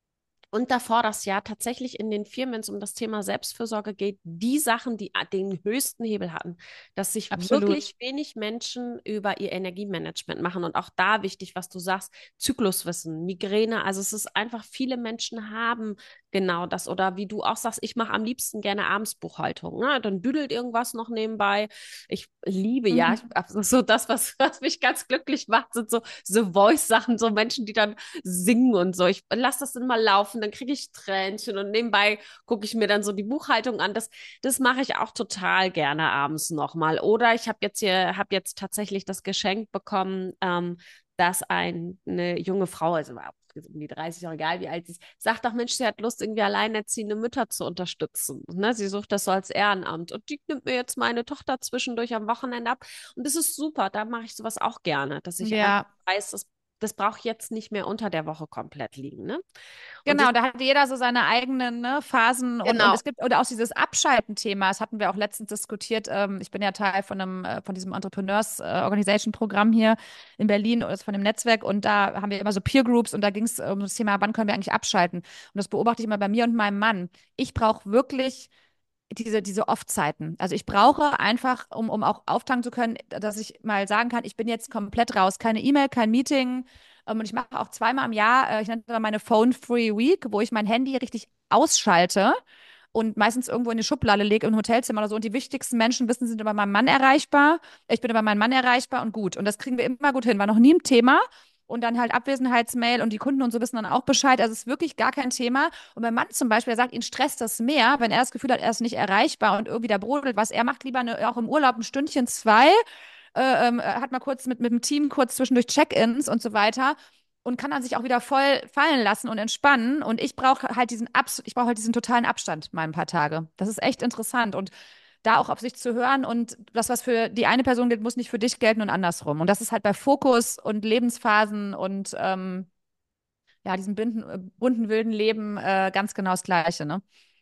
Speaker 1: und davor das Jahr tatsächlich in den Firmen, wenn es um das Thema Selbstfürsorge geht, die Sachen, die den höchsten Hebel hatten, dass sich
Speaker 2: absolut.
Speaker 1: wirklich wenig Menschen über ihr Energiemanagement machen. Und auch da wichtig, was du sagst, Zykluswissen, Migräne. Also es ist einfach, viele Menschen haben genau das. Oder wie du auch sagst, ich mache am liebsten gerne abends Buchhaltung. Ne? Dann düdelt irgendwas noch nebenbei. Ich liebe ja, ich,
Speaker 2: Mhm.
Speaker 1: also so das, was, was mich ganz glücklich macht, sind so, so Voice-Sachen, so Menschen, die dann singen und so. Ich lasse das dann mal laufen, dann kriege ich Tränchen und nebenbei gucke ich mir dann so die Buchhaltung an. Das, das mache ich auch total gerne abends nochmal. Oder ich habe jetzt hier, habe jetzt tatsächlich das Geschenk bekommen, ähm, dass ein, eine junge Frau, also war um die dreißig Jahre, egal wie alt sie ist, sagt doch, Mensch, sie hat Lust, irgendwie alleinerziehende Mütter zu unterstützen. Ne? Sie sucht das so als Ehrenamt. Und die nimmt mir jetzt meine Tochter zwischendurch am Wochenende ab. Und das ist super. Da mache ich sowas auch gerne, dass ich einfach
Speaker 2: Ja.
Speaker 1: weiß, das das braucht jetzt nicht mehr unter der Woche komplett liegen, ne? Und das,
Speaker 2: Genau, da hat jeder so seine eigenen, ne, Phasen und, und
Speaker 1: genau.
Speaker 2: es gibt, oder auch dieses Abschalten-Thema, das hatten wir auch letztens diskutiert. Ähm, ich bin ja Teil von einem, äh, von diesem Entrepreneurs äh, Organization Programm hier in Berlin oder von dem Netzwerk und da haben wir immer so Peer Groups und da ging es um das Thema, wann können wir eigentlich abschalten? Und das beobachte ich immer bei mir und meinem Mann. Ich brauche wirklich diese, diese Off-Zeiten. Also ich brauche einfach, um, um auch auftanken zu können, dass ich mal sagen kann, ich bin jetzt komplett raus. Keine E-Mail, kein Meeting. Ähm, und ich mache auch zweimal im Jahr, äh, ich nenne das meine Phone-Free Week, wo ich mein Handy richtig ausschalte und meistens irgendwo in die Schublade lege, im Hotelzimmer oder so. Und die wichtigsten Menschen wissen, sind über meinen Mann erreichbar. Ich bin über meinen Mann erreichbar und gut. Und das kriegen wir immer gut hin. War noch nie ein Thema. Und dann halt Abwesenheitsmail und die Kunden und so wissen dann auch Bescheid. Also es ist wirklich gar kein Thema. Und mein Mann zum Beispiel, der sagt, ihn stresst das mehr, wenn er das Gefühl hat, er ist nicht erreichbar und irgendwie da brodelt was. Er macht lieber eine, auch im Urlaub ein Stündchen, zwei, äh, ähm, hat mal kurz mit, mit dem Team kurz zwischendurch Check-ins und so weiter und kann dann sich auch wieder voll fallen lassen und entspannen. Und ich brauche halt diesen Abs ich brauche halt diesen totalen Abstand mal ein paar Tage. Das ist echt interessant. Und da auch auf sich zu hören und das, was für die eine Person gilt, muss nicht für dich gelten und andersrum. Und das ist halt bei Fokus und Lebensphasen und ähm, ja, diesem bunten, äh, bunten wilden Leben äh, ganz genau das Gleiche, ne?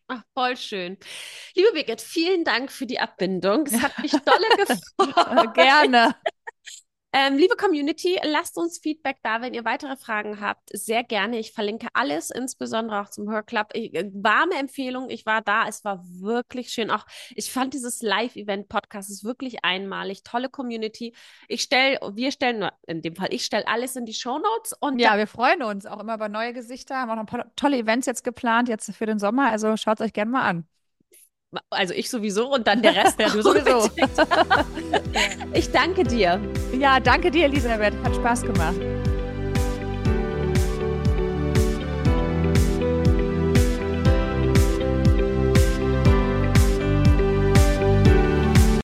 Speaker 1: Ach, voll schön. Liebe Birgit, vielen Dank für die Abbindung. Es hat mich dolle gefreut.
Speaker 2: Gerne.
Speaker 1: Ähm, liebe Community, lasst uns Feedback da, wenn ihr weitere Fragen habt. Sehr gerne. Ich verlinke alles, insbesondere auch zum Hörclub. Ich, äh, warme Empfehlung. Ich war da. Es war wirklich schön. Auch ich fand dieses Live-Event-Podcast ist wirklich einmalig. Tolle Community. Ich stelle, wir stellen, in dem Fall, ich stelle alles in die Shownotes und
Speaker 2: Ja, wir freuen uns auch immer über neue Gesichter. Haben auch noch ein paar tolle Events jetzt geplant, jetzt für den Sommer. Also schaut es euch gerne mal an.
Speaker 1: also ich sowieso und dann der Rest,
Speaker 2: Ja,
Speaker 1: der
Speaker 2: du sowieso.
Speaker 1: Ich danke dir.
Speaker 2: Ja, danke dir, Elisabeth. Hat Spaß gemacht.